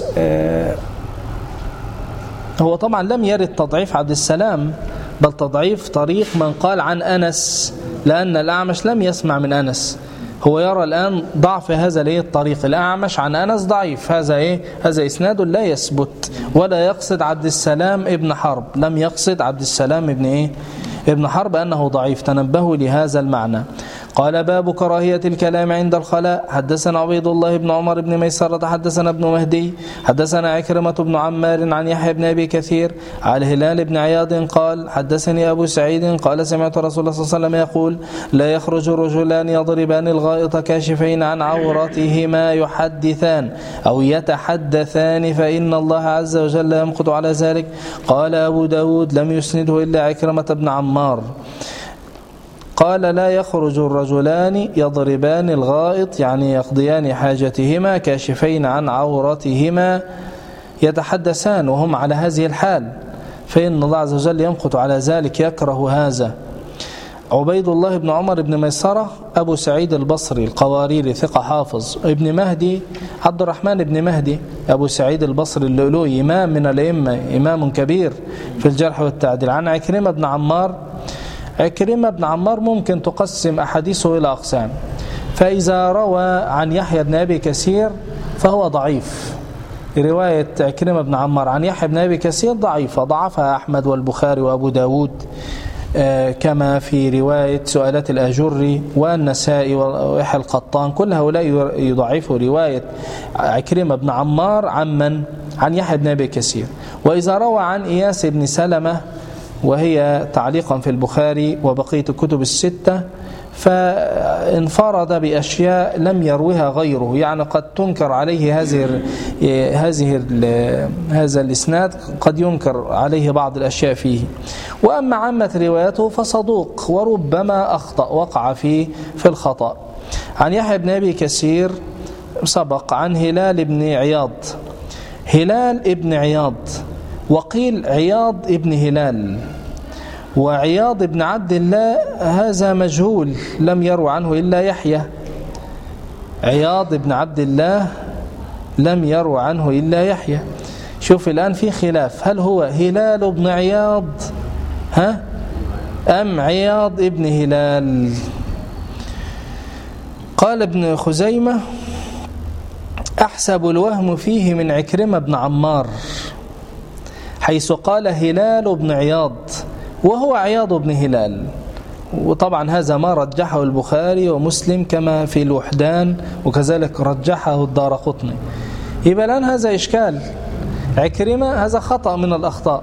Speaker 1: هو طبعا لم يرد تضعيف عبد السلام، بل تضعيف طريق من قال عن أنس، لأن الأعمش لم يسمع من أنس. هو يرى الآن ضعف هذا الطريق، الأعمش عن أنس ضعيف، هذا إسناد لا يثبت، ولا يقصد عبد السلام ابن حرب، لم يقصد عبد السلام ابن حرب أنه ضعيف، تنبهوا لهذا المعنى. قال باب كراهية الكلام عند الخلاء. حدثنا عبيد الله بن عمر بن ميسرة حدثنا ابن مهدي حدثنا عكرمة بن عمار عن يحيى بن أبي كثير عن الهلال بن عياض قال حدثني أبو سعيد قال سمعت رسول الله صلى الله عليه وسلم يقول لا يخرج رجلان يضربان الغائط كاشفين عن عوراتهما يحدثان أو يتحدثان فإن الله عز وجل يمقت على ذلك. قال أبو داود لم يسنده إلا عكرمة بن عمار قال لا يخرج الرجلان يضربان الغائط يعني يقضيان حاجتهما كاشفين عن عورتهما يتحدثان وهم على هذه الحال، فإن الله عز وجل يمقت على ذلك، يكره هذا. عبيد الله بن عمر بن ميسرة أبو سعيد البصري القواريري ثقة حافظ. ابن مهدي عبد الرحمن بن مهدي أبو سعيد البصري اللؤلؤي إمام من الأئمة، إمام كبير في الجرح والتعديل. عن عكرمة بن عمار. عكرمة بن عمار ممكن تقسم أحاديثه إلى أقسام. فإذا روى عن يحيى بن أبي كثير فهو ضعيف. رواية عكرمة بن عمار عن يحيى بن أبي كثير ضعيفة، ضعفها أحمد والبخاري وأبو داود، كما في رواية سؤالات الأجري والنسائي ويحيى القطان، كل هؤلاء يضعفوا رواية عكرمة بن عمار عن يحيى بن أبي كثير. وإذا روى عن إياس بن سلمة، وهي تعليقا في البخاري وبقية الكتب الستة، فانفرد بأشياء لم يروها غيره، يعني قد تنكر عليه هذا الإسناد، قد ينكر عليه بعض الأشياء فيه. وأما عامة روايته فصدوق، وربما أخطأ، وقع في الخطأ. عن يحيى بن أبي كثير سبق عن هلال بن عياض، وقيل عياض ابن هلال، وعياض بن عبد الله هذا مجهول، لم يروى عنه إلا يحيى. عياض بن عبد الله لم يروى عنه إلا يحيى. شوف الآن في خلاف، هل هو هلال بن عياض أم عياض ابن هلال؟ قال ابن خزيمة: أحسب الوهم فيه من عكرمة بن عمار، حيث قال هلال بن عياض وهو عياض بن هلال. وطبعا هذا ما رجحه البخاري ومسلم كما في الوحدان، وكذلك رجحه الدارقطني. يبقى الآن هذا إشكال، عكرمة هذا خطأ من الأخطاء،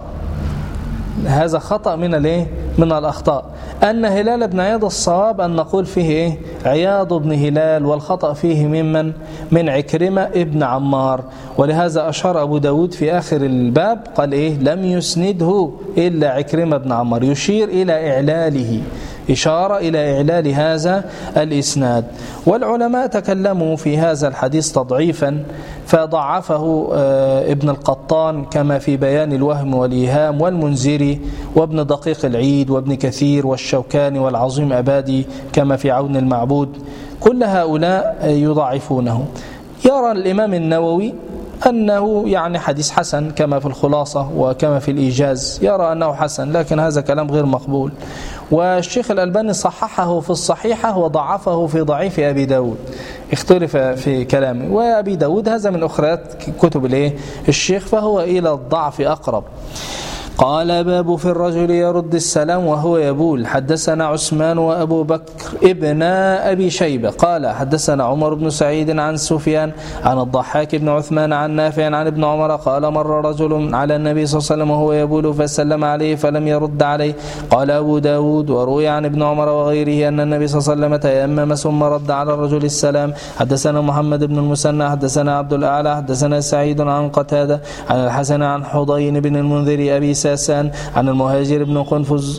Speaker 1: هذا خطأ من الأخطاء. أن هلال بن عياض الصواب أن نقول فيه عياض بن هلال، والخطأ فيه من عكرمة ابن عمار. ولهذا أشار أبو داود في آخر الباب قال لم يسنده إلا عكرمة بن عمار، يشير إلى إعلاله، إشارة إلى إعلال هذا الإسناد. والعلماء تكلموا في هذا الحديث تضعيفا، فضعفه ابن القطان كما في بيان الوهم والإيهام، والمنذري، وابن دقيق العيد، وابن كثير، والشوكاني، والعظيم أبادي كما في عون المعبود. كل هؤلاء يضعفونه. يرى الإمام النووي أنه يعني حديث حسن كما في الخلاصة وكما في الإيجاز، يرى أنه حسن، لكن هذا كلام غير مقبول. والشيخ الألباني صححه في الصحيحة وضعفه في ضعيف أبي داود، اختلف في كلامه. وأبي داود هذا من أخرات كتب الشيخ، فهو إلى الضعف أقرب. قال: باب في الرجل يرد السلام وهو يبول. حدثنا عثمان وأبو بكر ابن أبي شيبة قال حدثنا عمر بن سعيد عن سفيان عن الضحاك بن عثمان عن نافع عن ابن عمر قال: مر رجل على النبي صلى الله عليه وسلم وهو يبول فسلم عليه فلم يرد عليه. قال أبو داود: وروي عن ابن عمر وغيره أن النبي صلى الله عليه وسلم تيمم ثم رد على الرجل السلام. حدثنا محمد بن المثنى حدثنا عبد الأعلى حدثنا سعيد عن قتادة عن الحسن عن حضين بن المنذر أبي ساسان عن المهاجر بن قنفذ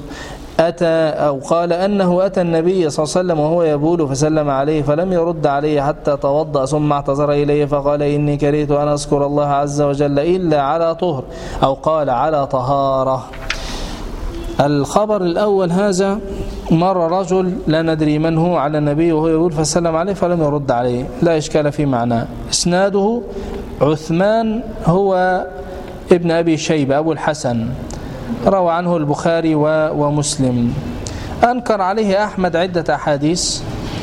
Speaker 1: قال أنه أتى النبي صلى الله عليه وسلم وهو يبول فسلم عليه فلم يرد عليه حتى توضأ ثم اعتذر إليه فقال: إني كرهت أن أذكر الله عز وجل إلا على طهر، أو قال على طهارة. الخبر الأول هذا: مر رجل لا ندري من هو على النبي وهو يبول فسلم عليه فلم يرد عليه، لا إشكال في معناه. إسناده عثمان هو ابن أبي شيبة أبو الحسن، روى عنه البخاري ومسلم. أنكر عليه أحمد عدة أحاديث،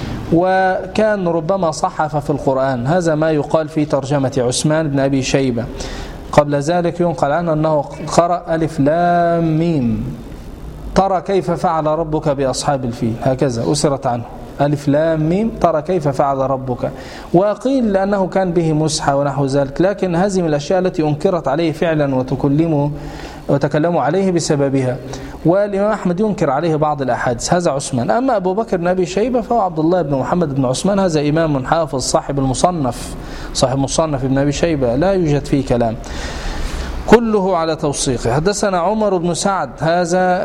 Speaker 1: وكان ربما صحف في القرآن، هذا ما يقال في ترجمة عثمان بن أبي شيبة. قبل ذلك ينقل عنه أنه قرأ ألف لام ميم ترى كيف فعل ربك بأصحاب الفيل، هكذا أسرت عنه ألف لام ميم ترى كيف فعل ربك. وقيل لأنه كان به مسحة ونحو ذلك، لكن هذه من الأشياء التي أنكرت عليه فعلا وتكلموا عليه بسببها. والإمام أحمد ينكر عليه بعض الأحاديث. هذا عثمان. أما أبو بكر بن أبي شيبة فهو عبد الله بن محمد بن عثمان، هذا إمام حافظ صاحب المصنف، صاحب مصنف ابن أبي شيبة، لا يوجد فيه كلام، كله على توثيقه. حدثنا عمر بن سعد هذا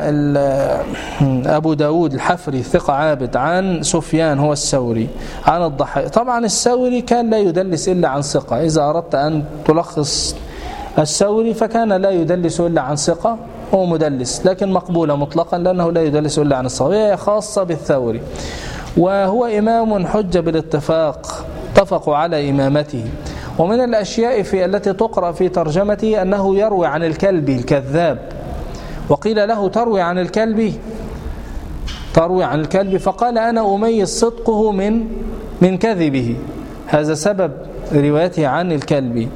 Speaker 1: أبو داود الحفري ثقة عابد، عن سفيان هو الثوري عن الضحاك. طبعا الثوري كان لا يدلس إلا عن ثقة، إذا أردت أن تلخص الثوري فكان لا يدلس إلا عن ثقة، هو مدلس لكن مقبولة مطلقا لأنه لا يدلس إلا عن الثقة، هي خاصة بالثوري. وهو إمام حجة بالاتفاق، اتفقوا على إمامته. ومن الأشياء التي تقرأ في ترجمته أنه يروي عن الكلب الكذاب، وقيل له تروي عن الكلب، فقال أنا أميز صدقه من كذبه، هذا سبب روايته عن الكلبي.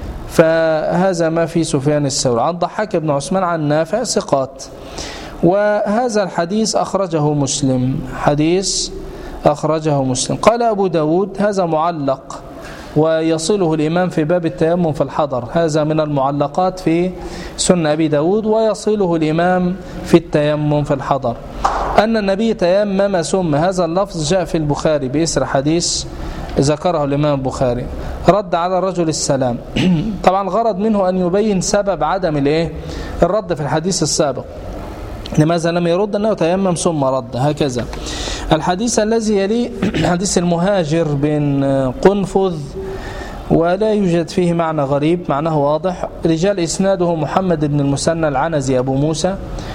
Speaker 1: فهذا ما في سفيان الثوري. عن ضحاك بن عثمان عن نافع ثقات. وهذا الحديث أخرجه مسلم، حديث أخرجه مسلم. قال أبو داود هذا معلق ويصله الإمام في باب التيمم في الحضر، هذا من المعلقات في سنن أبي داود، ويصله الإمام في التيمم في الحضر أن النبي تيمم ثم، هذا اللفظ جاء في البخاري بإسر حديث ذكره الإمام البخاري، رد على الرجل السلام. طبعا الغرض منه أن يبين سبب عدم الرد في الحديث السابق، لماذا لم يرد؟ أنه تيمم ثم رد، هكذا. الحديث الذي يليه حديث المهاجر بن قنفذ، ولا يوجد فيه معنى غريب، معناه واضح. رجال إسناده محمد بن المثنى العنزي أبو موسى،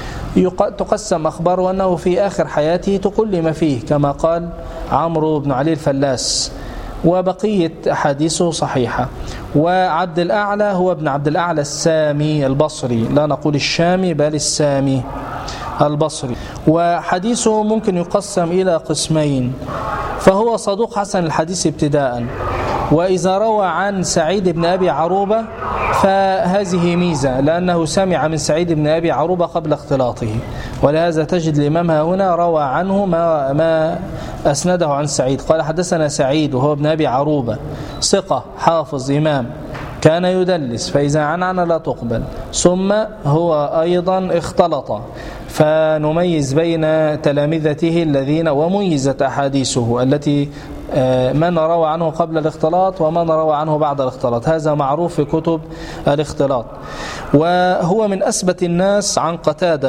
Speaker 1: تقسم أخباره أنه في آخر حياته تكلم فيه كما قال عمرو بن علي الفلاس، وبقية أحاديثه صحيحة. وعبد الأعلى هو ابن عبد الأعلى السامي البصري، لا نقول الشامي بل السامي البصري. وحديثه ممكن يقسم إلى قسمين، فهو صدوق حسن الحديث ابتداء، وإذا روى عن سعيد بن أبي عروبة فهذه ميزة، لأنه سمع من سعيد بن أبي عروبة قبل اختلاطه، ولهذا تجد الإمام هنا روى عنه ما أسنده عن سعيد. قال حدثنا سعيد وهو ابن أبي عروبة ثقة حافظ إمام كان يدلس، فإذا عنعن لا تقبل، ثم هو أيضا اختلط، فنميز بين تلامذته الذين، وميزت أحاديثه التي من روى عنه قبل الاختلاط ومن روى عنه بعد الاختلاط، هذا معروف في كتب الاختلاط. وهو من أثبت الناس عن قتادة،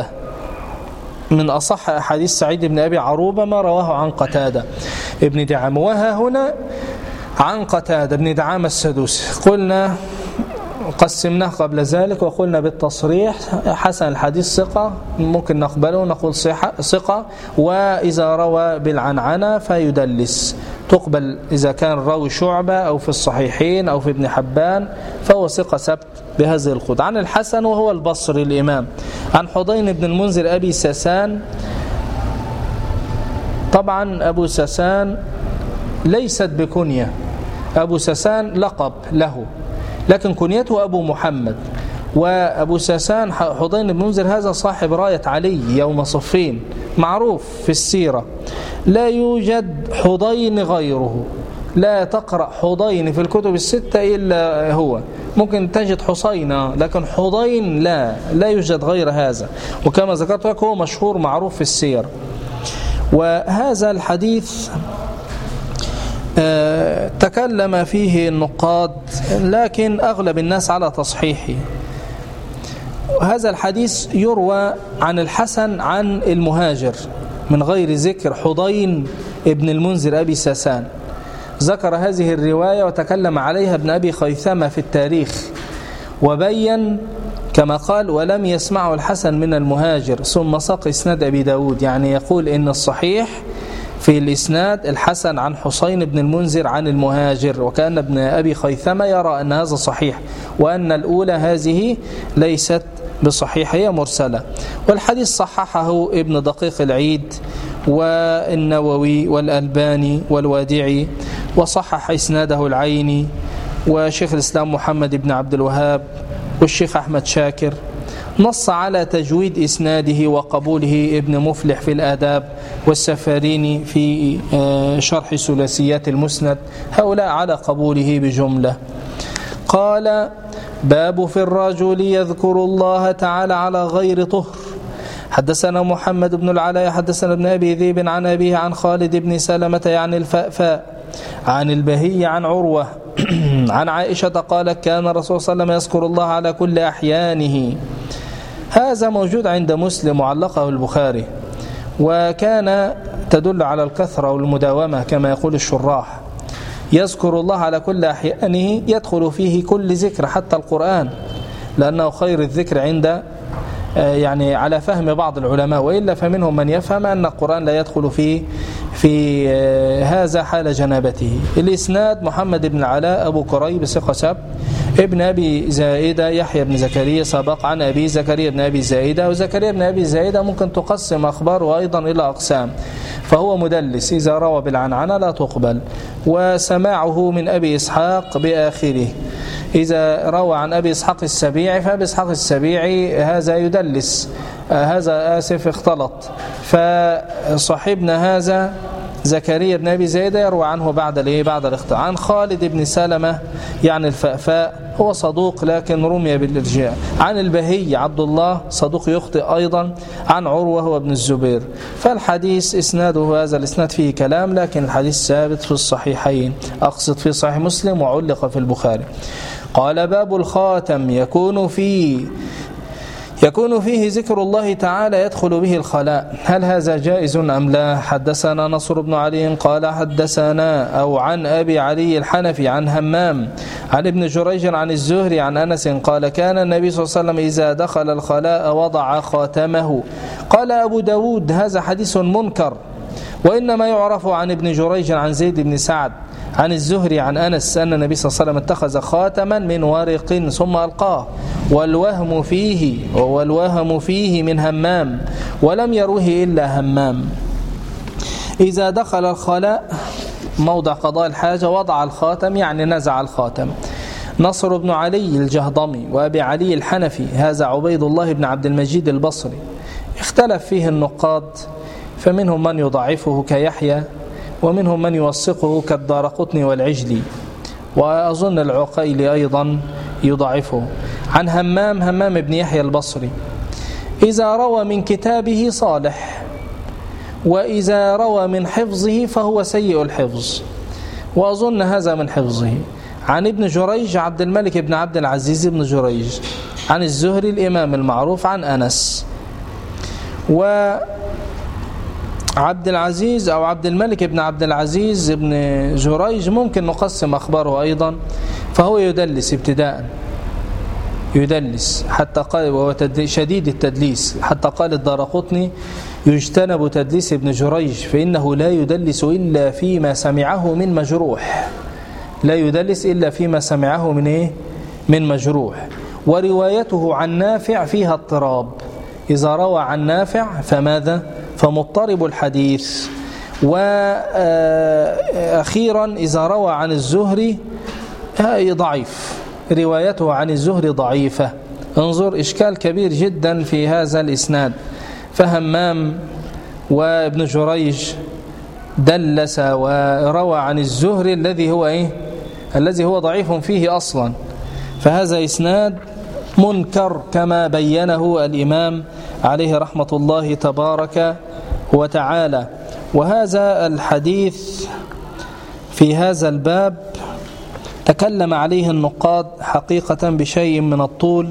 Speaker 1: من أصح أحاديث سعيد بن أبي عروبة ما رواه عن قتادة ابن دعامة. وها هنا عن قتادة بن دعامة السدوسي، قلنا قسمناه قبل ذلك وقلنا بالتصريح حسن الحديث ثقة ممكن نقبله، نقول ثقة، وإذا روى بالعنعنة فيدلس تقبل إذا كان راوي شعبة أو في الصحيحين أو في ابن حبان، فهو ثقة ثبت بهذه القدر. عن الحسن وهو البصري الإمام، عن حضين بن المنذر أبي ساسان. طبعا أبو ساسان ليست بكنية، أبو ساسان لقب له، لكن كنيته أبو محمد. وأبو ساسان حضين بن المنذر هذا صاحب راية علي يوم صفين، معروف في السيرة، لا يوجد حضين غيره، لا تقرأ حضين في الكتب الستة إلا هو، ممكن تجد حسين لكن حضين لا يوجد غير هذا، وكما ذكرت لك هو مشهور معروف في السير. وهذا الحديث تكلم فيه النقاد، لكن أغلب الناس على تصحيحه. هذا الحديث يروى عن الحسن عن المهاجر من غير ذكر حضين ابن المنذر أبي ساسان، ذكر هذه الرواية وتكلم عليها ابن أبي خيثمة في التاريخ، وبين كما قال ولم يسمعه الحسن من المهاجر، ثم ساق إسناد أبي داود، يعني يقول إن الصحيح في الإسناد الحسن عن حسين بن المنذر عن المهاجر، وكأن ابن أبي خيثمة يرى أن هذا صحيح، وأن الأولى هذه ليست بصحيح، هي مرسلة. والحديث صححه ابن دقيق العيد والنووي والألباني والوادعي، وصحح إسناده العيني وشيخ الإسلام محمد بن عبد الوهاب والشيخ أحمد شاكر. نص على تجويد إسناده وقبوله ابن مفلح في الآداب، والسفاريني في شرح ثلاثيات المسند، هؤلاء على قبوله بجملة. قال باب في الرجل يذكر الله تعالى على غير طهر. حدثنا محمد بن العلاء حدثنا ابن أبي ذئب عن أبيه عن خالد بن سلمة يعني الفأفاء عن البهي عن عروة عن عائشة قالت كان الرسول صلى الله عليه وسلم يذكر الله على كل أحيانه. هذا موجود عند مسلم وعلقه البخاري، وكان تدل على الكثرة والمداومة كما يقول الشراح. يذكر الله على كل أحيانه يدخل فيه كل ذكر حتى القرآن، لأنه خير الذكر عند يعني على فهم بعض العلماء، وإلا فمنهم من يفهم أن القرآن لا يدخل في هذا حال جنابته. الإسناد محمد بن العلاء أبو كريب ثقة ثبت، ابن أبي زائدة يحيى بن زكريا سبق عن أبي زكريا بن أبي زائدة، وزكريا بن أبي زائدة ممكن تقسم أخباره أيضا إلى أقسام، فهو مدلس إذا روى بالعنعنة لا تقبل. وسماعه من أبي إسحاق بآخره، إذا روى عن أبي إسحاق السبيعي فأبي إسحاق السبيعي هذا يدلس، هذا آسف اختلط. فصاحبنا هذا زكريا بن أبي زيد يروى عنه بعد الاختلاط. عن خالد بن سلمة يعني الفأفاء هو صدوق لكن رمي بالإرجاء. عن البهي عبد الله صدوق يخطئ أيضا. عن عروة هو ابن الزبير. فالحديث إسناده هذا الإسناد فيه كلام، لكن الحديث ثابت في الصحيحين، أقصد في صحيح مسلم وعلق في البخاري. قال باب الخاتم يكون فيه ذكر الله تعالى يدخل به الخلاء، هل هذا جائز أم لا؟ حدثنا نصر بن علي قال حدثنا أو عن أبي علي الحنفي عن همام عن ابن جريج عن الزهري عن أنس قال كان النبي صلى الله عليه وسلم إذا دخل الخلاء وضع خاتمه. قال أبو داود هذا حديث منكر، وإنما يعرف عن ابن جريج عن زيد بن سعد عن الزهري عن أنس أن النبي صلى الله عليه وسلم اتخذ خاتما من ورق ثم ألقاه، والوهم فيه من همام ولم يروه إلا همام. إذا دخل الخلاء موضع قضاء الحاجة وضع الخاتم يعني نزع الخاتم. نصر بن علي الجهضمي وأبي علي الحنفي هذا عبيد الله بن عبد المجيد البصري، اختلف فيه النقاد، فمنهم من يضعفه كيحيى، ومنهم من يوثقه كالدارقطني والعجلي، وأظن العقيلي أيضا يضعفه. عن همام بن يحيى البصري إذا روى من كتابه صالح، وإذا روى من حفظه فهو سيء الحفظ، وأظن هذا من حفظه. عن ابن جريج عبد الملك بن عبد العزيز بن جريج عن الزهري الإمام المعروف عن أنس. عبد العزيز أو عبد الملك بن عبد العزيز بن جريج ممكن نقسم أخباره أيضا، فهو يدلس ابتداء، يدلس حتى قال وهو شديد التدليس، حتى قال الدارقطني يجتنب تدليس ابن جريج فإنه لا يدلس إلا فيما سمعه من مجروح، لا يدلس إلا فيما سمعه من مجروح. وروايته عن نافع فيها اضطراب، إذا روى عن نافع فماذا؟ فمضطرب الحديث. وأخيرا إذا روى عن الزهري ضعيف، روايته عن الزهري ضعيفة. انظر إشكال كبير جدا في هذا الإسناد. فهمام وابن جريج دلس وروى عن الزهري الذي هو ضعيف فيه أصلا، فهذا إسناد منكر كما بينه الإمام عليه رحمة الله تبارك وتعالى. وهذا الحديث في هذا الباب تكلم عليه النقاد حقيقة بشيء من الطول،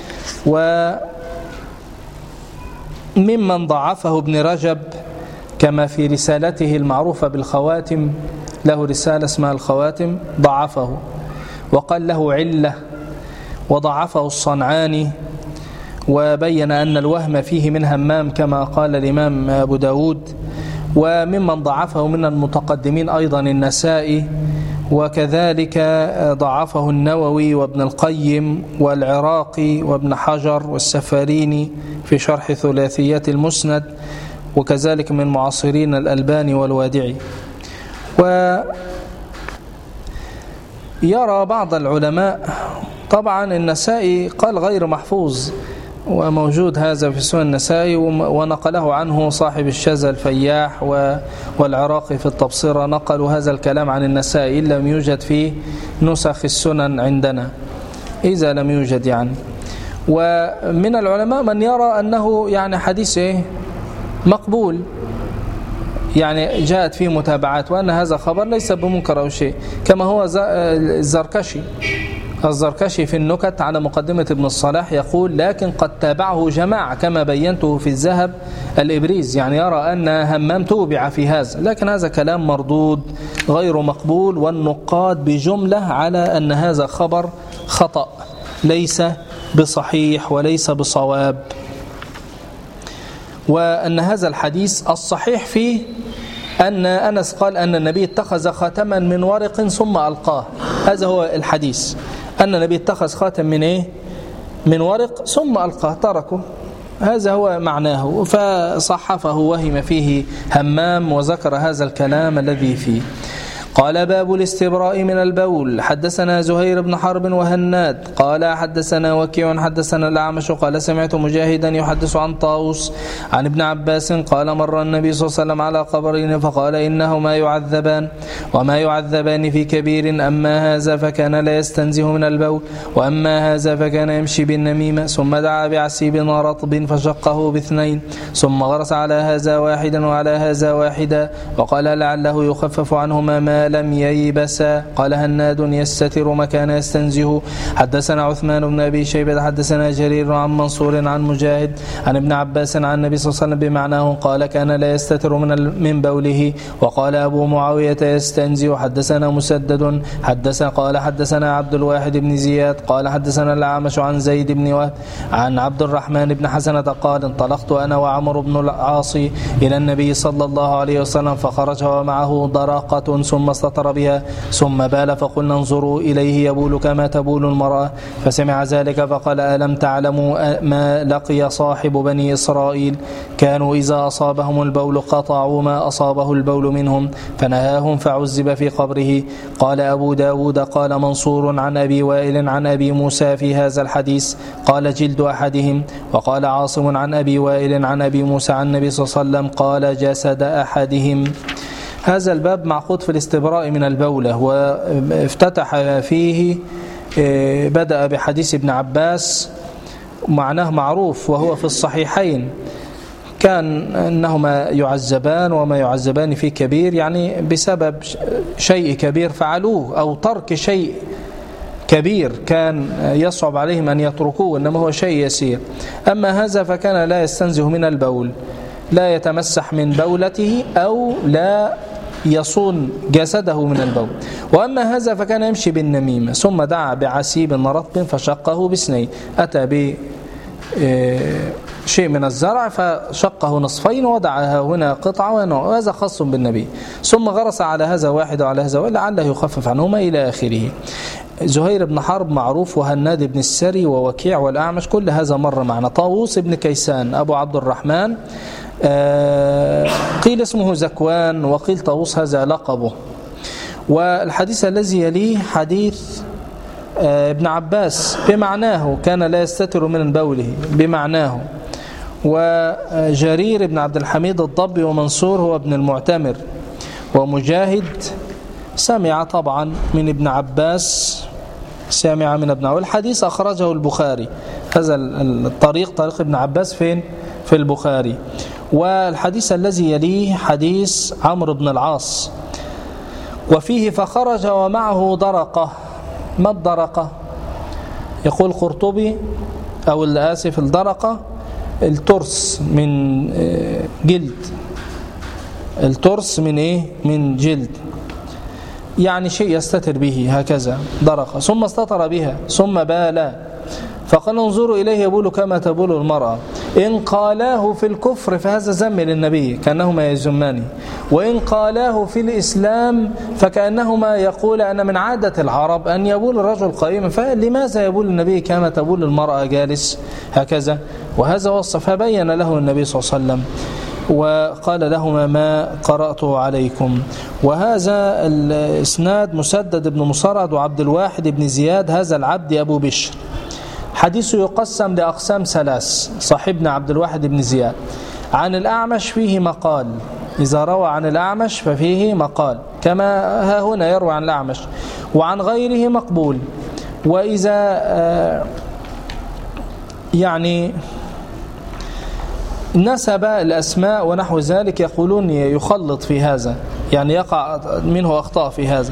Speaker 1: وممن ضعفه ابن رجب كما في رسالته المعروفة بالخواتم، له رسالة اسمها الخواتم ضعفه وقال له علة، وضعفه الصنعاني وبين أن الوهم فيه من همام كما قال الإمام أبو داود. وممن ضعفه من المتقدمين أيضا النسائي، وكذلك ضعفه النووي وابن القيم والعراقي وابن حجر والسفاريني في شرح ثلاثيات المسند، وكذلك من معاصرين الألباني والوادعي. ويرى بعض العلماء، طبعا النسائي قال غير محفوظ، وموجود هذا في سنن النسائي، ونقله عنه صاحب الشاذ الفياح والعراقي في التبصرة، نقلوا هذا الكلام عن النسائي، إن لم يوجد في نسخ السنن عندنا، إذا لم يوجد يعني. ومن العلماء من يرى أنه يعني حديث مقبول، يعني جاءت فيه متابعات، وأن هذا خبر ليس بمنكر أو شيء، كما هو الزركشي في النكت على مقدمة ابن الصلاح يقول لكن قد تابعه جماعة كما بينته في الذهب الإبريز، يعني يرى أن همام توبع في هذا، لكن هذا كلام مردود غير مقبول، والنقاد بجملة على أن هذا خبر خطأ ليس بصحيح وليس بصواب. وأن هذا الحديث الصحيح فيه أن أنس قال أن النبي اتخذ خاتما من ورق ثم ألقاه، هذا هو الحديث، أن النبي اتخذ خاتم من ورق ثم ألقاه، تركه هذا هو معناه، فصحفه وهم فيه همام وذكر هذا الكلام الذي فيه. قال باب الاستبراء من البول. حدثنا زهير بن حرب وهناد قال حدثنا وكيع حدثنا الأعمش قال سمعت مجاهدا يحدث عن طاووس عن ابن عباس قال مر النبي صلى الله عليه وسلم على قبرين فقال إنهما يعذبان وما يعذبان في كبير، أما هذا فكان لا يستنزه من البول وأما هذا فكان يمشي بالنميمة. ثم دعا بعسيب رطب فشقه باثنين ثم غرس على هذا واحدا وعلى هذا واحدا وقال لعله يخفف عنهما ما لم ييبسا. قال هناد يستتر مكان يستنزه. حدثنا عثمان بن أبي شيبة حدثنا جرير عن منصور عن مجاهد عن ابن عباس عن النبي صلى الله عليه وسلم بمعناه قال كان لا يستتر من بوله. وقال أبو معاوية يستنزه. حدثنا مسدد قال حدثنا عبد الواحد بن زياد قال حدثنا الأعمش عن زيد بن وهب عن عبد الرحمن بن حسنة قال انطلقت أنا وعمر بن العاص إلى النبي صلى الله عليه وسلم فخرج ومعه ضراقة ثم استطر بها ثم بال فقلنا انظروا إليه يبول كما تبول المرأة. فسمع ذلك فقال ألم تعلموا ما لقي صاحب بني إسرائيل كانوا إذا أصابهم البول قطعوا ما أصابه البول منهم فنهاهم فعذب في قبره. قال أبو داود قال منصور عن أبي وائل عن أبي موسى في هذا الحديث قال جلد أحدهم. وقال عاصم عن أبي وائل عن أبي موسى عن النبي صلى الله عليه وسلم قال جسد أحدهم. هذا الباب معقود في الاستبراء من البولة، وافتتح فيه بدأ بحديث ابن عباس معناه معروف وهو في الصحيحين كان أنهما يعذبان وما يعذبان في كبير، يعني بسبب شيء كبير فعلوه أو ترك شيء كبير كان يصعب عليهم أن يتركوه إنما هو شيء يسير. أما هذا فكان لا يستنزه من البول، لا يتمسح من بولته أو لا يصون جسده من البول. وأما هذا فكان يمشي بالنميمة ثم دعا بعسيب رطب فشقه باثنين، أتى بشيء من الزرع فشقه نصفين ووضعها هنا قطعة وهذا خاص بالنبي، ثم غرس على هذا واحد وعلى هذا لعله يخفف عنهما إلى آخره. زهير بن حرب معروف وهناد بن السري ووكيع والأعمش كل هذا مر معنا. طاووس بن كيسان أبو عبد الرحمن قيل اسمه زكوان وقيل طاووس هذا لقبه. والحديث الذي يليه حديث ابن عباس بمعناه كان لا يستتر من بوله بمعناه. وجرير بن عبد الحميد الضبي ومنصور هو ابن المعتمر ومجاهد سمع طبعا من ابن عباس سمع من ابن عباس. الحديث أخرجه البخاري، هذا الطريق طريق ابن عباس فين؟ في البخاري. والحديث الذي يليه حديث عمرو بن العاص وفيه فخرج ومعه ضرقة. ما الضرقة؟ يقول قرطبي أو الآسف الضرقة الترس من جلد، الترس من إيه؟ من جلد، يعني شيء يستتر به هكذا ضرقة. ثم استطر بها ثم بال فقال انظروا إليه يبول كما تبول المرأة. إن قالاه في الكفر فهذا ذم للنبي كأنهما يذمانه، وإن قالاه في الإسلام فكأنهما يقول أن من عادة العرب أن يبول الرجل قائما، فلماذا يبول النبي كما تبول المرأة جالس هكذا؟ وهذا وصف فبين له النبي صلى الله عليه وسلم وقال لهما ما قرأته عليكم. وهذا الإسناد مسدد بن مصرد وعبد الواحد بن زياد هذا العبد أبو بشر. حديثه يقسم لأقسام ثلاث. صاحبنا عبد الواحد بن زياد عن الأعمش فيه مقال، إذا روى عن الأعمش ففيه مقال كما ها هنا يروى عن الأعمش، وعن غيره مقبول. وإذا يعني نسب الأسماء ونحو ذلك يقولون يخلط في هذا، يعني يقع منه أخطاء في هذا.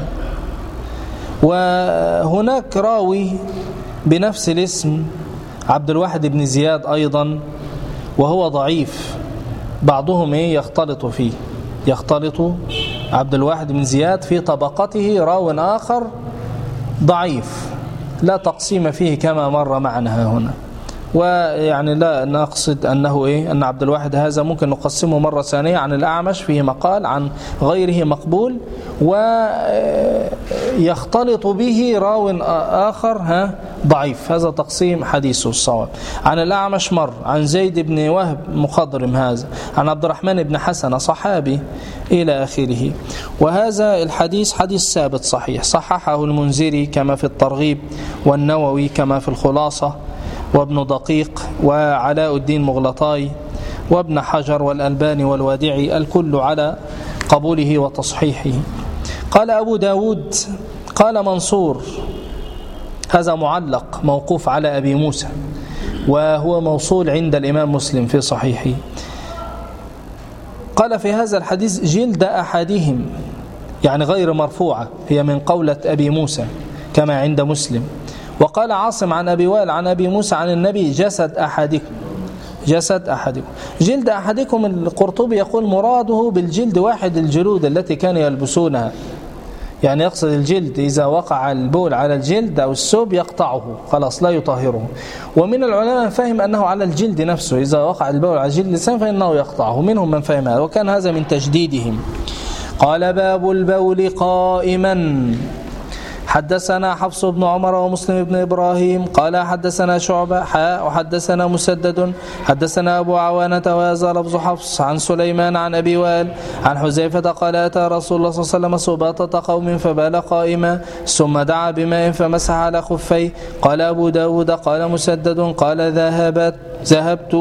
Speaker 1: وهناك راوي بنفس الاسم عبد الواحد بن زياد أيضا وهو ضعيف، بعضهم يختلط فيه، يختلط عبد الواحد بن زياد في طبقته راو آخر ضعيف لا تقسيم فيه كما مر معنا هنا. ويعني لا نقصد أنه أن عبد الواحد هذا ممكن نقسمه مرة ثانية عن الأعمش فيه مقال، عن غيره مقبول، ويختلط به راو آخر ضعيف. هذا تقسيم حديثه الصواب. عن الأعمش مر، عن زيد بن وهب مخضرم هذا، عن عبد الرحمن بن حسن صحابي إلى آخره. وهذا الحديث حديث ثابت صحيح، صححه المنذري كما في الترغيب، والنووي كما في الخلاصة، وابن دقيق، وعلاء الدين مغلطاي، وابن حجر، والألباني، والوادعي، الكل على قبوله وتصحيحه. قال أبو داود قال منصور، هذا معلق موقوف على أبي موسى، وهو موصول عند الإمام مسلم في صحيحه. قال في هذا الحديث جلد أحدهم، يعني غير مرفوعة، هي من قولة أبي موسى كما عند مسلم. وقال عاصم عن أبي وائل عن أبي موسى عن النبي جسد أحدكم، جسد أحدكم. جلد أحدكم القرطبي يقول مراده بالجلد واحد الجلود التي كانوا يلبسونها، يعني يقصد الجلد إذا وقع البول على الجلد أو الثوب يقطعه خلاص لا يطهره. ومن العلماء فهم أنه على الجلد نفسه، إذا وقع البول على الجلد الإنسان فإنه يقطعه، منهم من فهم هذا، وكان هذا من تجديدهم. قال باب البول قائما. حدثنا حفص بن عمر ومسلم بن إبراهيم قال حدثنا شعبة وحدثنا مسدد حدثنا أبو عوانة وهذا لفظ حفص عن سليمان عن أبي وائل عن حذيفة قال أتى رسول الله صلى الله عليه وسلم سباطة قوم فبال قائما ثم دعا بماء فمسح على خفيه. قال أبو داود قال مسدد قال ذهبت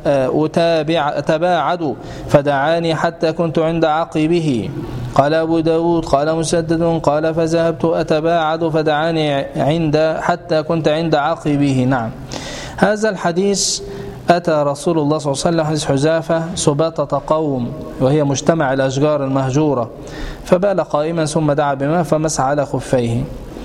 Speaker 1: أتباعد فدعاني حتى كنت عند عقبه. قال أبو داود قال مسدد قال فذهبت أتباعد فدعاني حتى كنت عند عقبه. نعم، هذا الحديث أتى رسول الله صلى الله عليه وسلم حديث حذافة سباطة قوم وهي مجتمع الأشجار المهجورة، فبال قائما ثم دعا بماء فمسح على خفيه.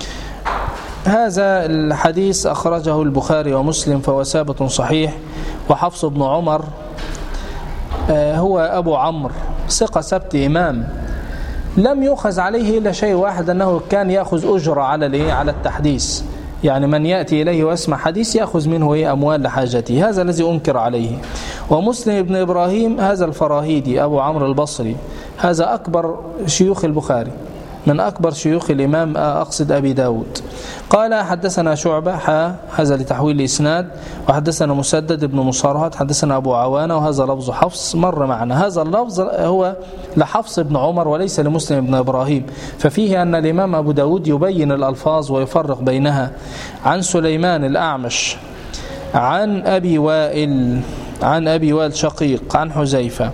Speaker 1: هذا الحديث أخرجه البخاري ومسلم فهو ثابت صحيح. وحفص بن عمر هو أبو عمرو ثقة ثبت إمام، لم يؤخذ عليه إلا شيء واحد، أنه كان يأخذ أجرة على التحديث، يعني من يأتي إليه واسمع حديث يأخذ منه أموال لحاجته، هذا الذي أنكر عليه. ومسلم بن إبراهيم هذا الفراهيدي أبو عمرو البصري، هذا أكبر شيوخ البخاري، من أكبر شيوخ الإمام أقصد أبي داود. قال حدثنا شعبة هذا لتحويل الإسناد، وحدثنا مسدد بن مصارهة حدثنا أبو عوانة وهذا لفظ حفص مر معنا. هذا اللفظ هو لحفص بن عمر وليس لمسلم بن إبراهيم، ففيه أن الإمام أبو داود يبين الألفاظ ويفرق بينها. عن سليمان الأعمش عن أبي وائل شقيق عن حذيفة.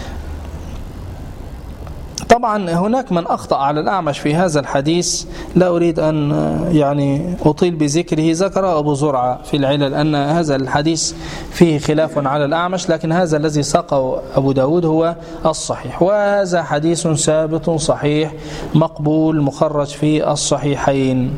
Speaker 1: طبعا هناك من أخطأ على الأعمش في هذا الحديث، لا أريد أن يعني أطيل بذكره. ذكر أبو زرعة في العلل أن هذا الحديث فيه خلاف على الأعمش، لكن هذا الذي ساقه أبو داود هو الصحيح، وهذا حديث ثابت صحيح مقبول مخرج في الصحيحين.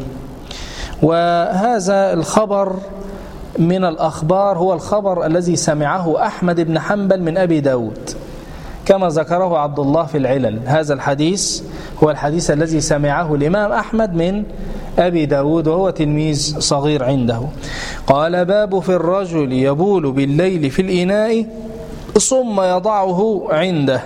Speaker 1: وهذا الخبر من الأخبار هو الخبر الذي سمعه أحمد بن حنبل من أبي داود كما ذكره عبد الله في العلل. هذا الحديث هو الحديث الذي سمعه الإمام أحمد من أبي داود وهو تلميذ صغير عنده. قال باب في الرجل يبول بالليل في الإناء ثم يضعه عنده.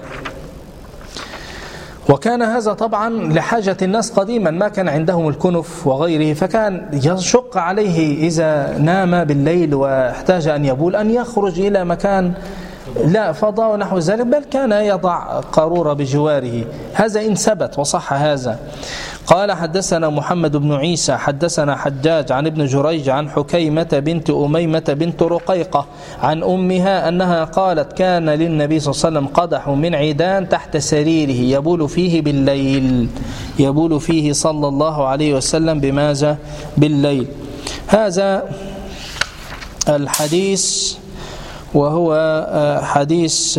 Speaker 1: وكان هذا طبعا لحاجة الناس قديما، ما كان عندهم الكنف وغيره، فكان يشق عليه إذا نام بالليل واحتاج أن يبول أن يخرج إلى مكان لا فضاء نحو ذلك، بل كان يضع قارورة بجواره. هذا إن ثبت وصح هذا. قال حدثنا محمد بن عيسى حدثنا حجاج عن ابن جريج عن حكيمة بنت أميمة بنت رقيقة عن أمها أنها قالت كان للنبي صلى الله عليه وسلم قدح من عيدان تحت سريره يبول فيه بالليل، يبول فيه صلى الله عليه وسلم بماذا؟ بالليل. هذا الحديث وهو حديث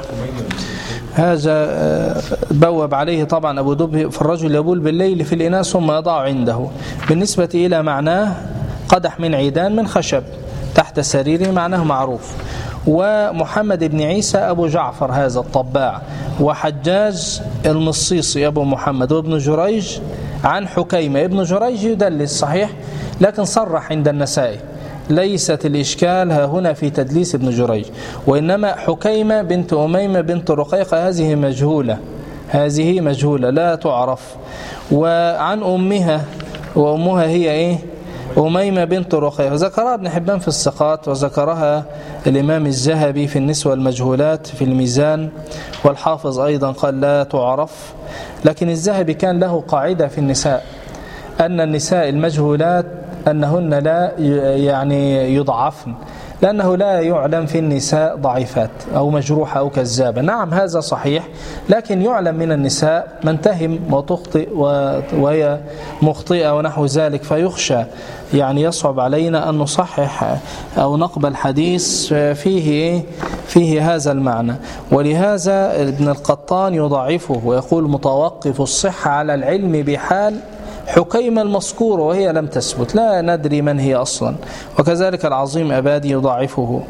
Speaker 1: هذا بوب عليه طبعا أبو دب في الرجل يبول بالليل في الإناء ثم يضع عنده. بالنسبة إلى معناه قدح من عيدان من خشب تحت سريره معناه معروف. ومحمد بن عيسى أبو جعفر هذا الطباع، وحجاج المصيصي أبو محمد، وابن جريج عن حكيمة. ابن جريج يدلس صحيح لكن صرح عند النسائي ليست الإشكال ها هنا في تدليس ابن جريج، وإنما حكيمة بنت أميمة بنت رقيقة هذه مجهولة لا تعرف. وعن أمها، وأمها هي إيه؟ أميمة بنت رقيقة، ذكرها ابن حبان في الثقات، وذكرها الإمام الذهبي في النسوة المجهولات في الميزان، والحافظ أيضا قال لا تعرف. لكن الذهبي كان له قاعدة في النساء، أن النساء المجهولات أنهن لا يعني يضعفن، لأنه لا يعلم في النساء ضعيفات أو مجروحة أو كذابة. نعم هذا صحيح، لكن يعلم من النساء من تهم وتخطئ وهي مخطئة ونحو ذلك، فيخشى يعني يصعب علينا أن نصحح أو نقبل حديث فيه هذا المعنى. ولهذا ابن القطان يضعفه ويقول متوقف الصحة على العلم بحال حكيمة المذكورة وهي لم تثبت، لا ندري من هي أصلا. وكذلك العظيم أبادي يضعفه.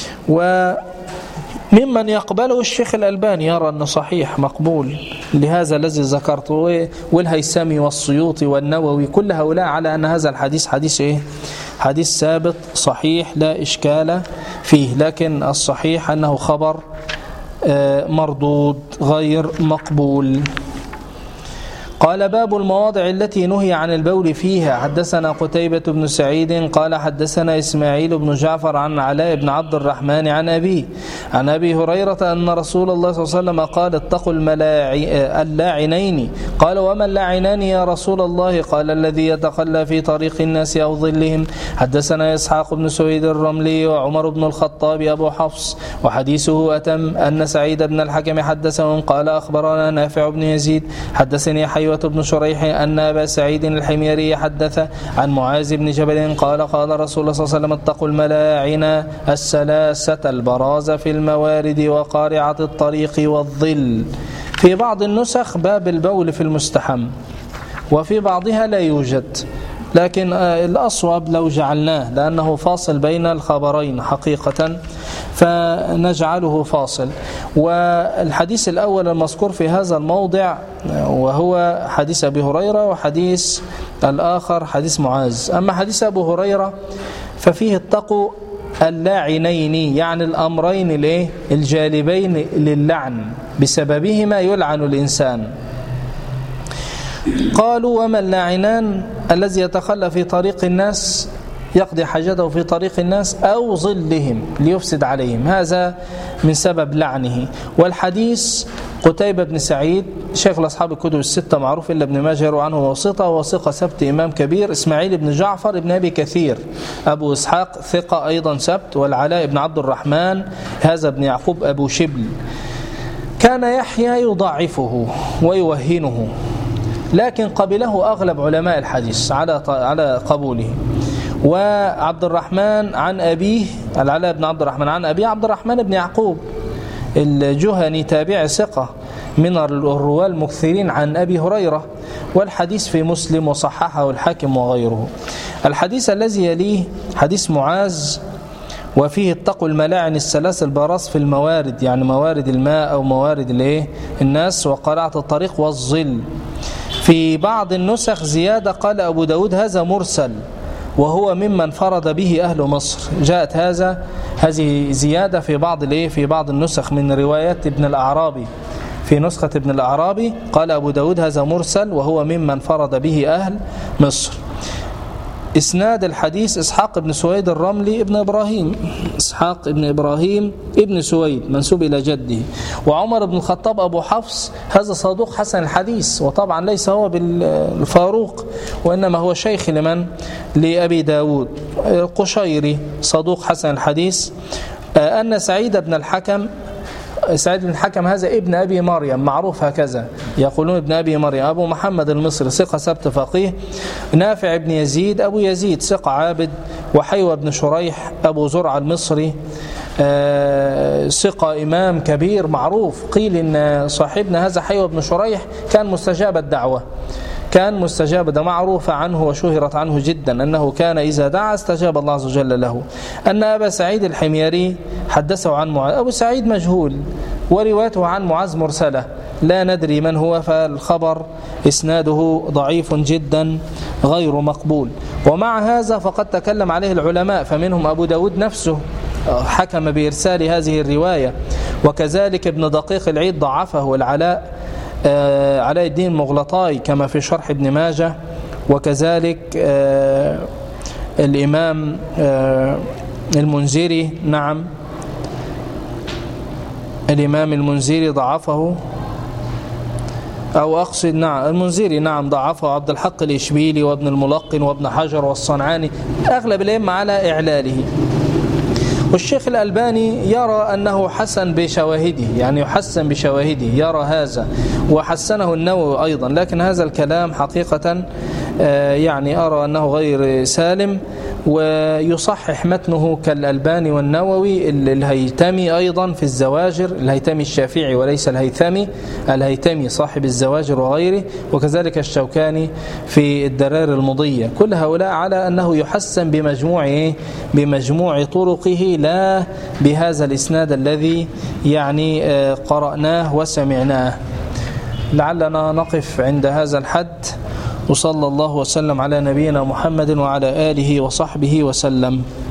Speaker 1: وممن يقبله الشيخ الألباني، يرى أنه صحيح مقبول لهذا الذي ذكرته، والهيثمي والسيوطي والنووي، كل هؤلاء على أن هذا الحديث حديث ثابت صحيح لا إشكال فيه. لكن الصحيح أنه خبر مردود غير مقبول. قال باب المواضع التي نهي عن البول فيها. حدثنا قتيبة بن سعيد قال حدثنا إسماعيل بن جعفر عن علاء بن عبد الرحمن عن أبي هريرة أن رسول الله صلى الله عليه وسلم قال اتقوا اللاعنين. قال وما اللاعنان يا رسول الله؟ قال الذي يتخلى في طريق الناس أو ظلهم. حدثنا إسحاق بن سويد الرملي وعمر بن الخطاب أبو حفص، وحديثه أتم. أن سعيد بن الحكم حدثهم قال أخبرنا نافع بن يزيد حدثني حيوة بن شريح أن أبا سعيد الحميري حدث عن معاذ بن جبل قال قال رسول الله صلى الله عليه وسلم اتقوا الملاعن الثلاثة البراز في الموارد وقارعة الطريق والظل. في بعض النسخ باب البول في المستحم، وفي بعضها لا يوجد، لكن الأصوب لو جعلناه لأنه فاصل بين الخبرين حقيقة فنجعله فاصل. والحديث الأول المذكور في هذا الموضع وهو حديث أبي هريرة، وحديث الآخر حديث معاذ. أما حديث أبو هريرة ففيه اتقوا اللاعنين، يعني الأمرين الجالبين للعن بسببهما يلعن الإنسان. قالوا وما اللاعنان؟ الذي يتخلى في طريق الناس يقضي حاجته في طريق الناس أو ظلهم ليفسد عليهم، هذا من سبب لعنه. والحديث قتيبة بن سعيد شيخ الأصحاب الكتب الستة معروف إلا ابن ماجه يروي عنه واسطة، وثقة سبت إمام كبير. إسماعيل بن جعفر بن أبي كثير أبو إسحاق ثقة أيضا سبت. والعلاء بن عبد الرحمن هذا ابن يعقوب أبو شبل كان يحيى يضعفه ويوهنه، لكن قبله أغلب علماء الحديث على قبوله. وعبد الرحمن عن أبيه العلاء بن عبد الرحمن عن أبيه عبد الرحمن بن يعقوب الجهني تابع ثقة من الرواة المكثرين عن أبي هريرة، والحديث في مسلم وصححه الحاكم وغيره. الحديث الذي يليه حديث معاذ وفيه اتقوا الملاعن الثلاث البراز في الموارد، يعني موارد الماء أو موارد الناس وقارعة الطريق والظل. في بعض النسخ زيادة قال أبو داود هذا مرسل وهو ممن فرض به أهل مصر. جاءت هذه زيادة في بعض النسخ من روايات ابن الأعرابي. في نسخة ابن الأعرابي قال أبو داود هذا مرسل وهو ممن فرض به أهل مصر. إسناد الحديث إسحاق بن سويد الرملي ابن إبراهيم، إسحاق بن إبراهيم ابن سويد منسوب إلى جده. وعمر بن الخطاب أبو حفص هذا صدوق حسن الحديث، وطبعا ليس هو بالفاروق وإنما هو شيخ لأبي داود. القشيري صدوق حسن الحديث. أن سعيد بن الحكم هذا ابن أبي مريم معروف هكذا يقولون ابن أبي مريم. أبو محمد المصري ثقة سبت فقيه. نافع بن يزيد أبو يزيد ثقة عابد. وحيوة بن شريح أبو زرع المصري ثقة إمام كبير معروف. قيل إن صاحبنا هذا حيوة بن شريح كان مستجاب الدعوة، كان مستجاب، ده معروف عنه وشهرت عنه جدا أنه كان إذا دعا استجاب الله عز وجل له. أن أبا سعيد الحميري حدثه عن معاذ. أبو سعيد مجهول وروايته عن معاذ مرسلة، لا ندري من هو، فالخبر إسناده ضعيف جدا غير مقبول. ومع هذا فقد تكلم عليه العلماء، فمنهم أبو داود نفسه حكم بإرسال هذه الرواية، وكذلك ابن دقيق العيد ضعفه العلاء علاء الدين مغلطاي كما في شرح ابن ماجه، وكذلك الإمام المنذري، نعم الإمام المنذري ضعفه، أو أقصد نعم المنذري نعم ضعفه، عبد الحق الإشبيلي وابن الملقن وابن حجر والصنعاني، أغلب الأئمة على إعلاله. والشيخ الألباني يرى أنه حسن بشواهده، يعني يحسن بشواهده، يرى هذا، وحسنه النووي أيضا، لكن هذا الكلام حقيقة يعني أرى أنه غير سالم، ويصحح متنه كالألباني والنووي الهيتمي أيضا في الزواجر، الهيتمي الشافعي وليس الهيتمي صاحب الزواجر وغيره، وكذلك الشوكاني في الدرار المضية. كل هؤلاء على أنه يحسن بمجموع طرقه، لا بهذا الإسناد الذي يعني قرأناه وسمعناه. لعلنا نقف عند هذا الحد، وصلى الله وسلم على نبينا محمد وعلى آله وصحبه وسلم.